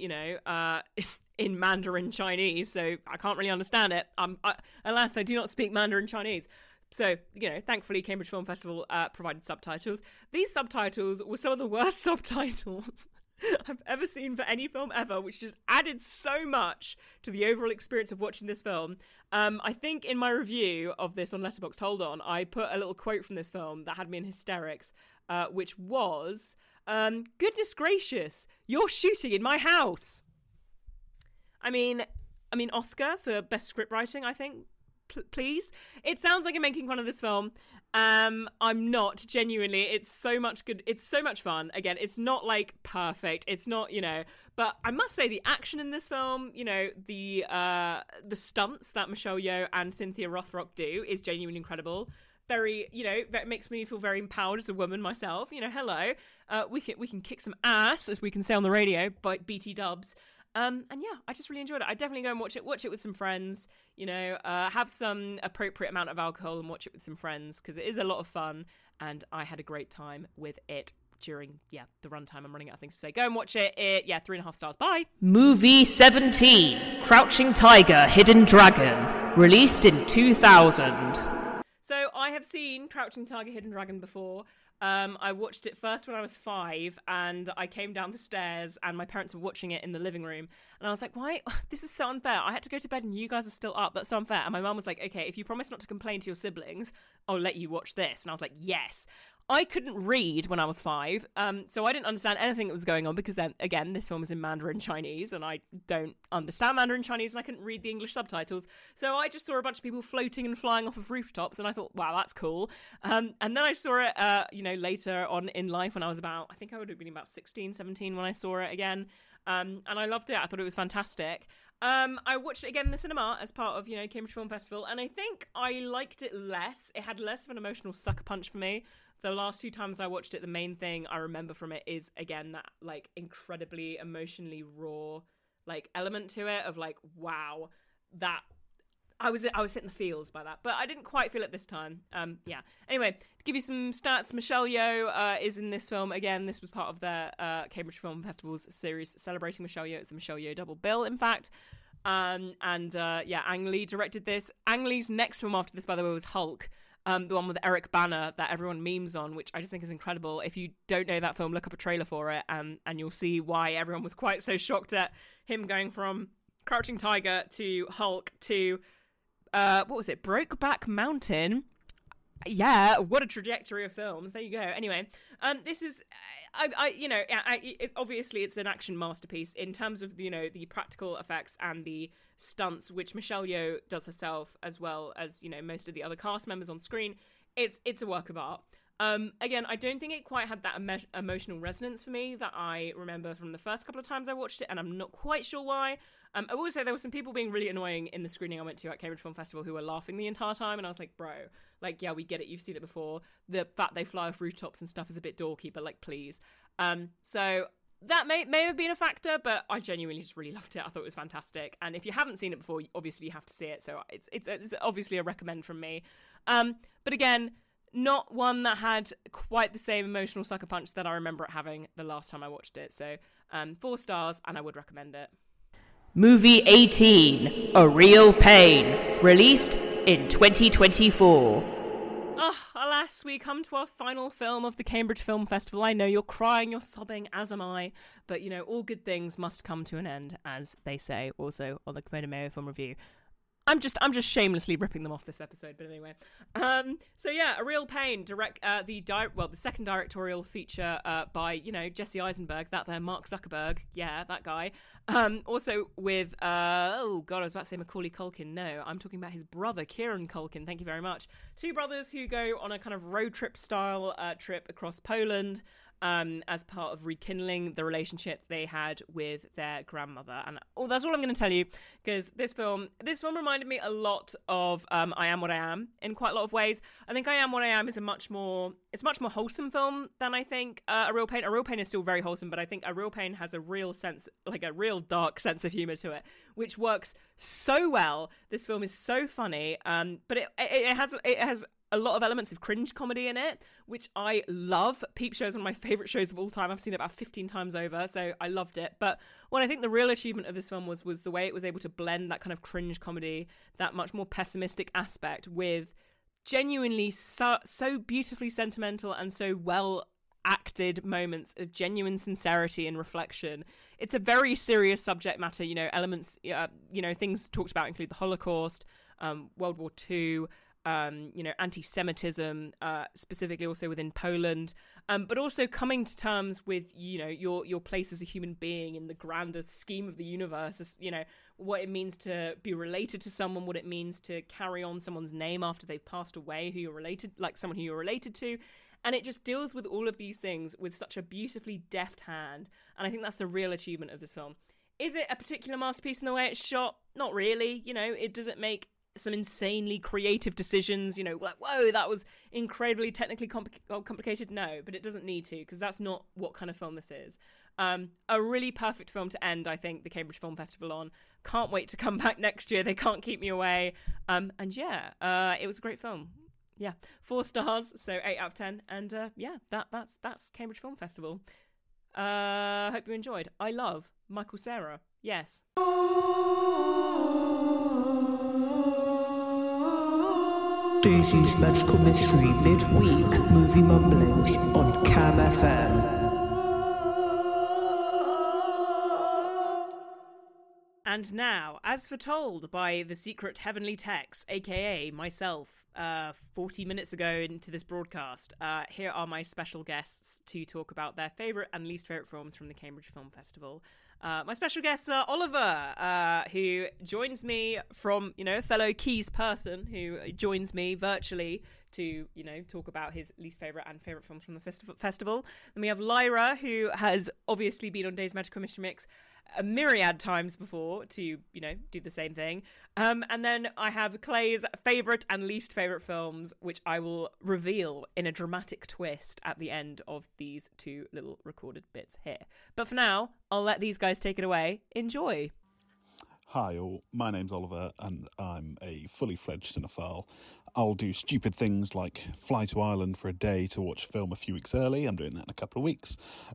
in Mandarin Chinese, so I can't really understand it. Alas, I do not speak Mandarin Chinese. So, thankfully, Cambridge Film Festival provided subtitles. These subtitles were some of the worst subtitles I've ever seen for any film ever, which just added so much to the overall experience of watching this film. I think in my review of this on Letterboxd, hold on, I put a little quote from this film that had me in hysterics, which was, goodness gracious, you're shooting in my house. I mean, Oscar for best script writing, I think. please. It sounds like I'm making fun of this film. I'm not, genuinely. It's so much good. It's so much fun. Again, it's not like perfect. It's not, but I must say the action in this film, the stunts that Michelle Yeoh and Cynthia Rothrock do is genuinely incredible. Very, that makes me feel very empowered as a woman myself. Hello. We can kick some ass, as we can say on the radio, by BT dubs. And yeah, I just really enjoyed it. I'd definitely go and watch it with some friends, have some appropriate amount of alcohol and watch it with some friends, because it is a lot of fun, and I had a great time with it during, the runtime. I'm running out of things to say. Go and watch it. 3.5 stars. Bye. Movie 17, Crouching Tiger, Hidden Dragon, released in 2000. So I have seen Crouching Tiger, Hidden Dragon before. I watched it first when I was 5, and I came down the stairs and my parents were watching it in the living room, and I was like, why? This is so unfair. I had to go to bed and you guys are still up. That's so unfair. And my mum was like, okay, if you promise not to complain to your siblings, I'll let you watch this. And I was like, yes. I couldn't read when I was 5, so I didn't understand anything that was going on, because then, again, this film was in Mandarin Chinese, and I don't understand Mandarin Chinese, and I couldn't read the English subtitles, so I just saw a bunch of people floating and flying off of rooftops, and I thought, wow, that's cool. And then I saw it, later on in life, when I was I think I would have been about 16, 17 when I saw it again, and I loved it. I thought it was fantastic. I watched it again in the cinema as part of, Cambridge Film Festival, and I think I liked it less. It had less of an emotional sucker punch for me. The last 2 times I watched it, the main thing I remember from it is, again, that, incredibly emotionally raw, element to it of, wow, that... I was hitting the feels by that, but I didn't quite feel it this time. Anyway, to give you some stats, Michelle Yeoh is in this film. Again, this was part of their Cambridge Film Festival's series celebrating Michelle Yeoh. It's the Michelle Yeoh double bill, in fact. Ang Lee directed this. Ang Lee's next film after this, by the way, was Hulk. The one with Eric Bana that everyone memes on, which I just think is incredible. If you don't know that film, look up a trailer for it, and you'll see why everyone was quite so shocked at him going from Crouching Tiger to Hulk to, what was it, Brokeback Mountain? Yeah, what a trajectory of films. There you go. Anyway, this is, obviously it's an action masterpiece in terms of, the practical effects and the stunts, which Michelle Yeoh does herself, as well as, most of the other cast members on screen. It's a work of art. Again, I don't think it quite had that emotional resonance for me that I remember from the first couple of times I watched it, and I'm not quite sure why. I will say there were some people being really annoying in the screening I went to at Cambridge Film Festival who were laughing the entire time, and I was like, bro, yeah, we get it, you've seen it before. The fact they fly off rooftops and stuff is a bit dorky, but please. So that may have been a factor, but I genuinely just really loved it. I thought it was fantastic, and if you haven't seen it before, obviously you have to see it, so it's obviously a recommend from me. But again, not one that had quite the same emotional sucker punch that I remember it having the last time I watched it. So 4 stars, and I would recommend it. Movie 18, A Real Pain, released in 2024. Oh, alas, we come to our final film of the Cambridge Film Festival. I know you're crying, you're sobbing, as am I, but all good things must come to an end, as they say also on the Komodo Mayo Film Review. I'm just shamelessly ripping them off this episode, but anyway. So yeah, A Real Pain, the second directorial feature by, Jesse Eisenberg, that there, Mark Zuckerberg, yeah, that guy. Also with, I was about to say Macaulay Culkin. No, I'm talking about his brother, Kieran Culkin. Thank you very much. 2 brothers who go on a kind of road trip style trip across Poland, as part of rekindling the relationship they had with their grandmother. And that's all I'm going to tell you, because this film reminded me a lot of I Am What I Am in quite a lot of ways. I think I Am What I Am is a much more wholesome film than I think A Real Pain. A Real Pain is still very wholesome, but I think A Real Pain has a real sense, a real dark sense of humour to it, which works so well. This film is so funny, but it has a lot of elements of cringe comedy in it, which I love. Peep Show is one of my favourite shows of all time. I've seen it about 15 times over, so I loved it. But what I think the real achievement of this film was the way it was able to blend that kind of cringe comedy, that much more pessimistic aspect, with genuinely so beautifully sentimental and so well acted moments of genuine sincerity and reflection. It's a very serious subject matter, elements, things talked about include the Holocaust, World War II, anti-Semitism, specifically also within Poland, but also coming to terms with, your place as a human being in the grander scheme of the universe, what it means to be related to someone, what it means to carry on someone's name after they've passed away, someone who you're related to. And it just deals with all of these things with such a beautifully deft hand. And I think that's the real achievement of this film. Is it a particular masterpiece in the way it's shot? Not really. It doesn't make some insanely creative decisions, like, whoa, that was incredibly technically complicated. No, but it doesn't need to, because that's not what kind of film this is. A really perfect film to end, I think, the Cambridge Film Festival on. Can't wait to come back next year. They can't keep me away. It was a great film. Yeah, 4 stars, so 8 out of 10. And that's Cambridge Film Festival. Hope you enjoyed. I love Michael Cera. Yes. Daisy's Magical Mystery Midweek Movie Mumblings on Cam FM. And now, as foretold by the secret heavenly Tex, aka myself, 40 minutes ago into this broadcast, here are my special guests to talk about their favourite and least favourite films from the Cambridge Film Festival. My special guests are Oliver, who joins me from, a fellow Keys person who joins me virtually to, talk about his least favourite and favourite films from the festival. Then we have Lyra, who has obviously been on Days Magical Mystery Mix a myriad times before to, do the same thing. And then I have Clay's favourite and least favourite films, which I will reveal in a dramatic twist at the end of these 2 little recorded bits here. But for now, I'll let these guys take it away. Enjoy. Hi all, my name's Oliver and I'm a fully fledged cinephile. I'll do stupid things like fly to Ireland for a day to watch a film a few weeks early. I'm doing that in a couple of weeks.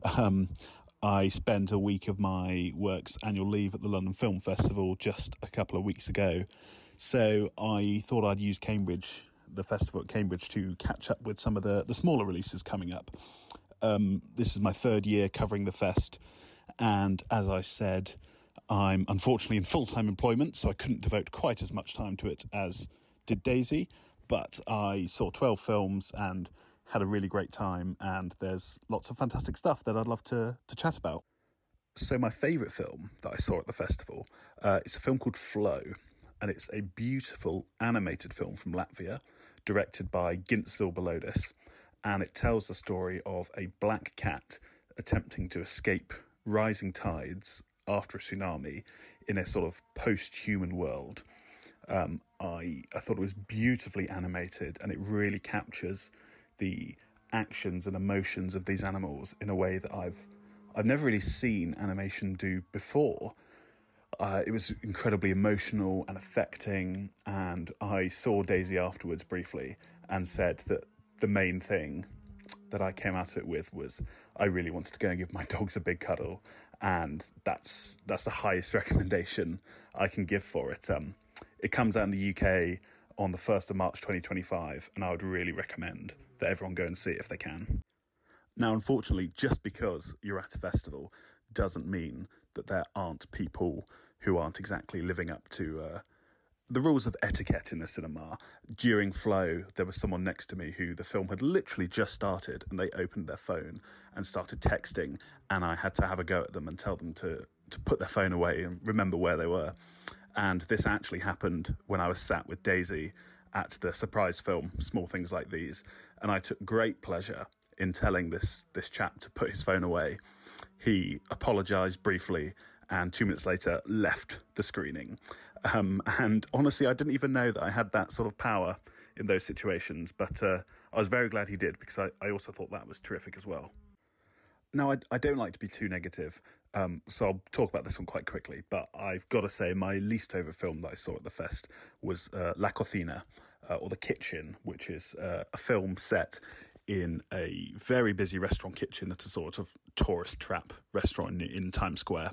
I spent a week of my work's annual leave at the London Film Festival just a couple of weeks ago. So I thought I'd use the festival at Cambridge, to catch up with some of the smaller releases coming up. This is my 3rd year covering the fest. And as I said, I'm unfortunately in full-time employment, so I couldn't devote quite as much time to it as did Daisy. But I saw 12 films and had a really great time, and there's lots of fantastic stuff that I'd love to chat about. So my favourite film that I saw at the festival is a film called Flow, and it's a beautiful animated film from Latvia, directed by Gints Zilbalodis, and it tells the story of a black cat attempting to escape rising tides after a tsunami in a sort of post-human world. I thought it was beautifully animated, and it really captures the actions and emotions of these animals in a way that I've never really seen animation do before. It was incredibly emotional and affecting, and I saw Daisy afterwards briefly and said that the main thing that I came out of it with was I really wanted to go and give my dogs a big cuddle, and that's the highest recommendation I can give for it. It comes out in the UK on the 1st of March 2025, and I would really recommend that everyone go and see it if they can. Now, unfortunately, just because you're at a festival doesn't mean that there aren't people who aren't exactly living up to the rules of etiquette in the cinema. During Flow, there was someone next to me who the film had literally just started, and they opened their phone and started texting, and I had to have a go at them and tell them to put their phone away and remember where they were. And this actually happened when I was sat with Daisy at the surprise film, Small Things Like These, and I took great pleasure in telling this chap to put his phone away. He apologised briefly and 2 minutes later left the screening. And honestly, I didn't even know that I had that sort of power in those situations, but I was very glad he did, because I also thought that was terrific as well. Now, I don't like to be too negative, so I'll talk about this one quite quickly, but I've got to say my least favourite film that I saw at the fest was La Cocina, or The Kitchen, which is a film set in a very busy restaurant kitchen at a sort of tourist trap restaurant in Times Square.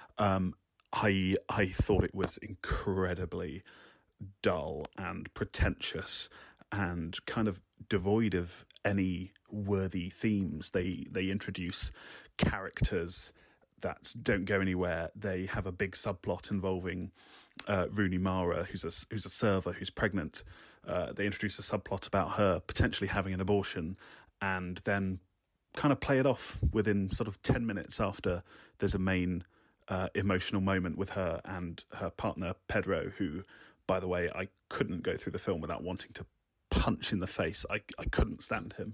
I thought it was incredibly dull and pretentious and kind of devoid of any worthy themes. They introduce characters that don't go anywhere. They have a big subplot involving Rooney Mara, who's a server who's pregnant. They introduce a subplot about her potentially having an abortion, and then kind of play it off within sort of 10 minutes after there's a main emotional moment with her and her partner Pedro, who, by the way, I couldn't go through the film without wanting to punch in the face. I couldn't stand him.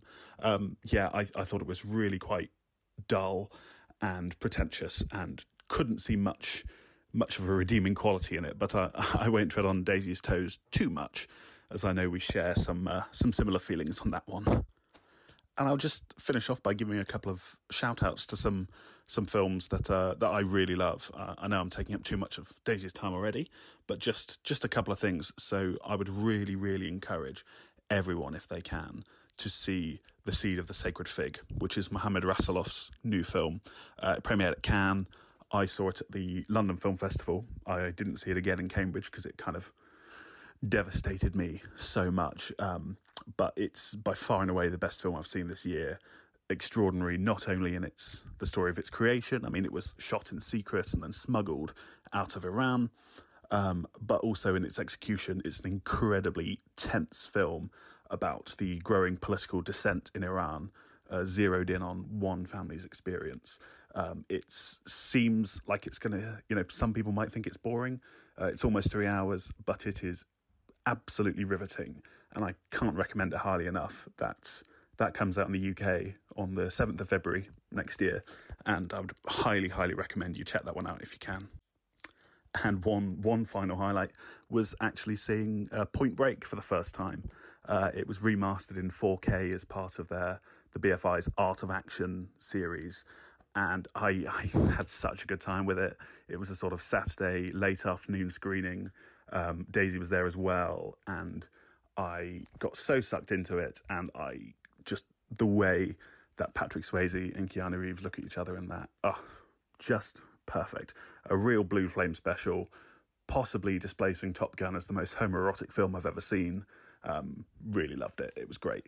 I thought it was really quite dull and pretentious and couldn't see much of a redeeming quality in it, but I won't tread on Daisy's toes too much, as I know we share some similar feelings on that one. And I'll just finish off by giving a couple of shout-outs to some films that I really love. I know I'm taking up too much of Daisy's time already, but just a couple of things. So I would really, really encourage everyone, if they can, to see The Seed of the Sacred Fig, which is Mohamed Rassaloff's new film. It premiered at Cannes. I saw it at the London Film Festival. I didn't see it again in Cambridge because it kind of devastated me so much. But it's by far and away the best film I've seen this year. Extraordinary, not only in the story of its creation. I mean, it was shot in secret and then smuggled out of Iran, but also in its execution. It's an incredibly tense film about the growing political dissent in Iran, zeroed in on one family's experience. It seems like it's going to, some people might think it's boring. It's almost 3 hours, but it is absolutely riveting. And I can't recommend it highly enough. That comes out in the UK on the 7th of February next year. And I would highly, highly recommend you check that one out if you can. And one final highlight was actually seeing Point Break for the first time. It was remastered in 4K as part of the BFI's Art of Action series. And I had such a good time with it. It was a sort of Saturday late afternoon screening. Daisy was there as well. And I got so sucked into it. And the way that Patrick Swayze and Keanu Reeves look at each other in that, just perfect. A real Blue Flame special, possibly displacing Top Gun as the most homoerotic film I've ever seen. Really loved it. It was great.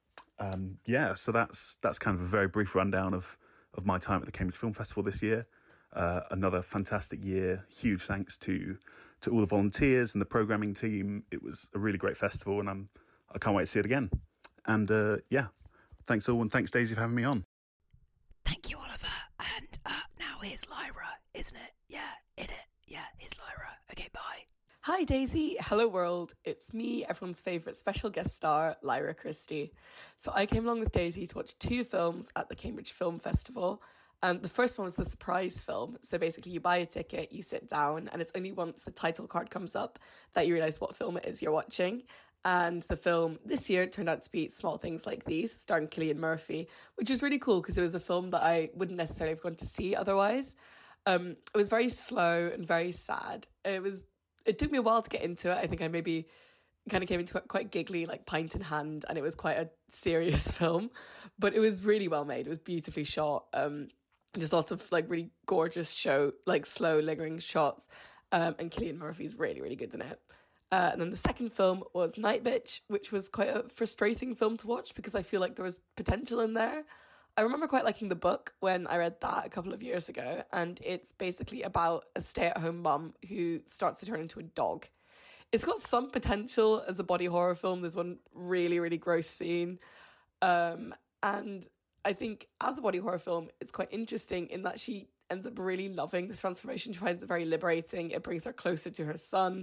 So that's kind of a very brief rundown of my time at the Cambridge Film Festival this year. Another fantastic year. Huge thanks to all the volunteers and the programming team. It was a really great festival, and I can't wait to see it again. And thanks all, and thanks Daisy for having me on. Thank you, Oliver. And now here's Lyra, isn't it? Yeah, here's Lyra. Okay, bye. Hi Daisy, hello world. It's me, everyone's favourite special guest star, Lyra Christie. So I came along with Daisy to watch 2 films at the Cambridge Film Festival. The first one was the surprise film. So basically you buy a ticket, you sit down, and it's only once the title card comes up that you realise what film it is you're watching. And the film this year turned out to be Small Things Like These, starring Cillian Murphy, which is really cool because it was a film that I wouldn't necessarily have gone to see otherwise. It was very slow and very sad. It took me a while to get into it. I think I maybe kind of came into it quite giggly, like pint in hand, and it was quite a serious film, but it was really well made. It was beautifully shot. Just lots of like really gorgeous slow lingering shots. And Cillian Murphy's really, really good in it. And then the second film was Night Bitch, which was quite a frustrating film to watch because I feel like there was potential in there. I remember quite liking the book when I read that a couple of years ago, and it's basically about a stay-at-home mum who starts to turn into a dog. It's got some potential as a body horror film. There's one really, really gross scene. And I think as a body horror film, it's quite interesting in that she ends up really loving this transformation. She finds it very liberating. It brings her closer to her son.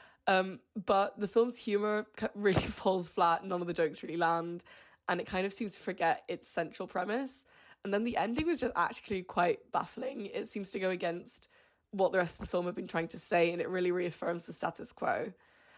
But the film's humour really falls flat. None of the jokes really land. And it kind of seems to forget its central premise. And then the ending was just actually quite baffling. It seems to go against what the rest of the film have been trying to say, and it really reaffirms the status quo.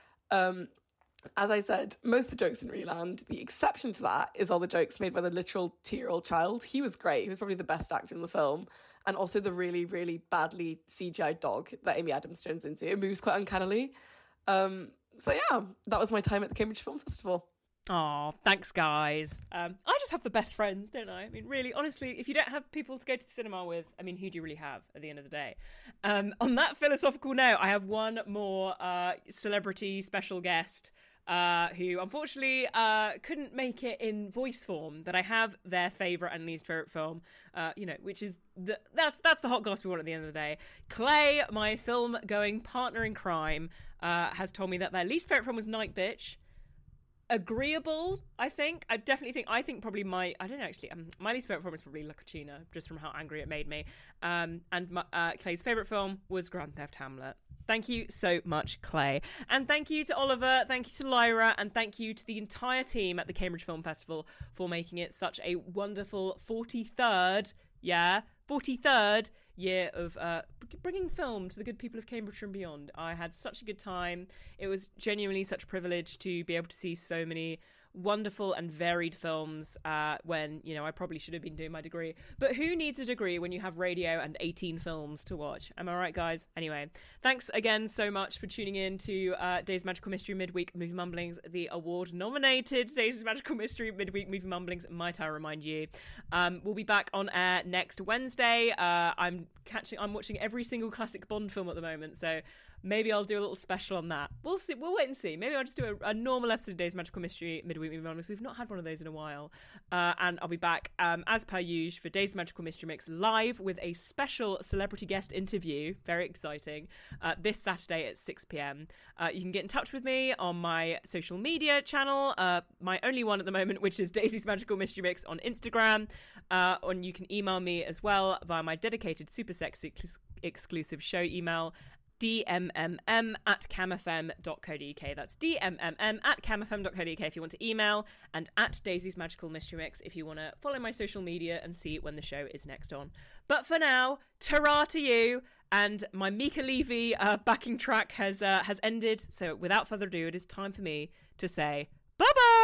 As I said, most of the jokes didn't really land. The exception to that is all the jokes made by the literal 2-year-old child. He was great. He was probably the best actor in the film. And also the really, really badly CGI dog that Amy Adams turns into. It moves quite uncannily. That was my time at the Cambridge Film Festival. Oh, thanks, guys. I just have the best friends, don't I? I mean, really, honestly, if you don't have people to go to the cinema with, I mean, who do you really have at the end of the day? On that philosophical note, I have one more celebrity special guest who unfortunately couldn't make it in voice form, that I have their favourite and least favourite film, which is that's the hot gossip we want at the end of the day. Clay, my film-going partner in crime, has told me that their least favourite film was Night Bitch. Agreeable, I think. I think probably my least favourite film is probably La Cucina, just from how angry it made me. And Clay's favourite film was Grand Theft Hamlet. Thank you so much, Clay. And thank you to Oliver, thank you to Lyra, and thank you to the entire team at the Cambridge Film Festival for making it such a wonderful 43rd year of bringing film to the good people of Cambridge and beyond. I had such a good time. It was genuinely such a privilege to be able to see so many wonderful and varied films when, I probably should have been doing my degree. But who needs a degree when you have radio and 18 films to watch? Am I right, guys? Anyway, thanks again so much for tuning in to Days of Magical Mystery Midweek Movie Mumblings, the award-nominated Days of Magical Mystery Midweek Movie Mumblings, might I remind you. We'll be back on air next Wednesday. I'm watching every single classic Bond film at the moment, so maybe I'll do a little special on that. We'll see. We'll wait and see. Maybe I'll just do a normal episode of Days of Magical Mystery Midweek Movie Mumblings. We've not had one of those in a while. And I'll be back, as per usual, for Days of Magical Mystery Mix live with a special celebrity guest interview. Very exciting. This Saturday at 6 p.m. You can get in touch with me on my social media channel, my only one at the moment, which is Daisy's Magical Mystery Mix on Instagram. And you can email me as well via my dedicated super sexy exclusive show email, dmmm@camfm.co.uk. That's dmmm@camfm.co.uk if you want to email, and at Daisy's Magical Mystery Mix if you want to follow my social media and see when the show is next on. But for now, ta-ra to you, and my Mika Levy backing track has ended, so without further ado, it is time for me to say bye-bye!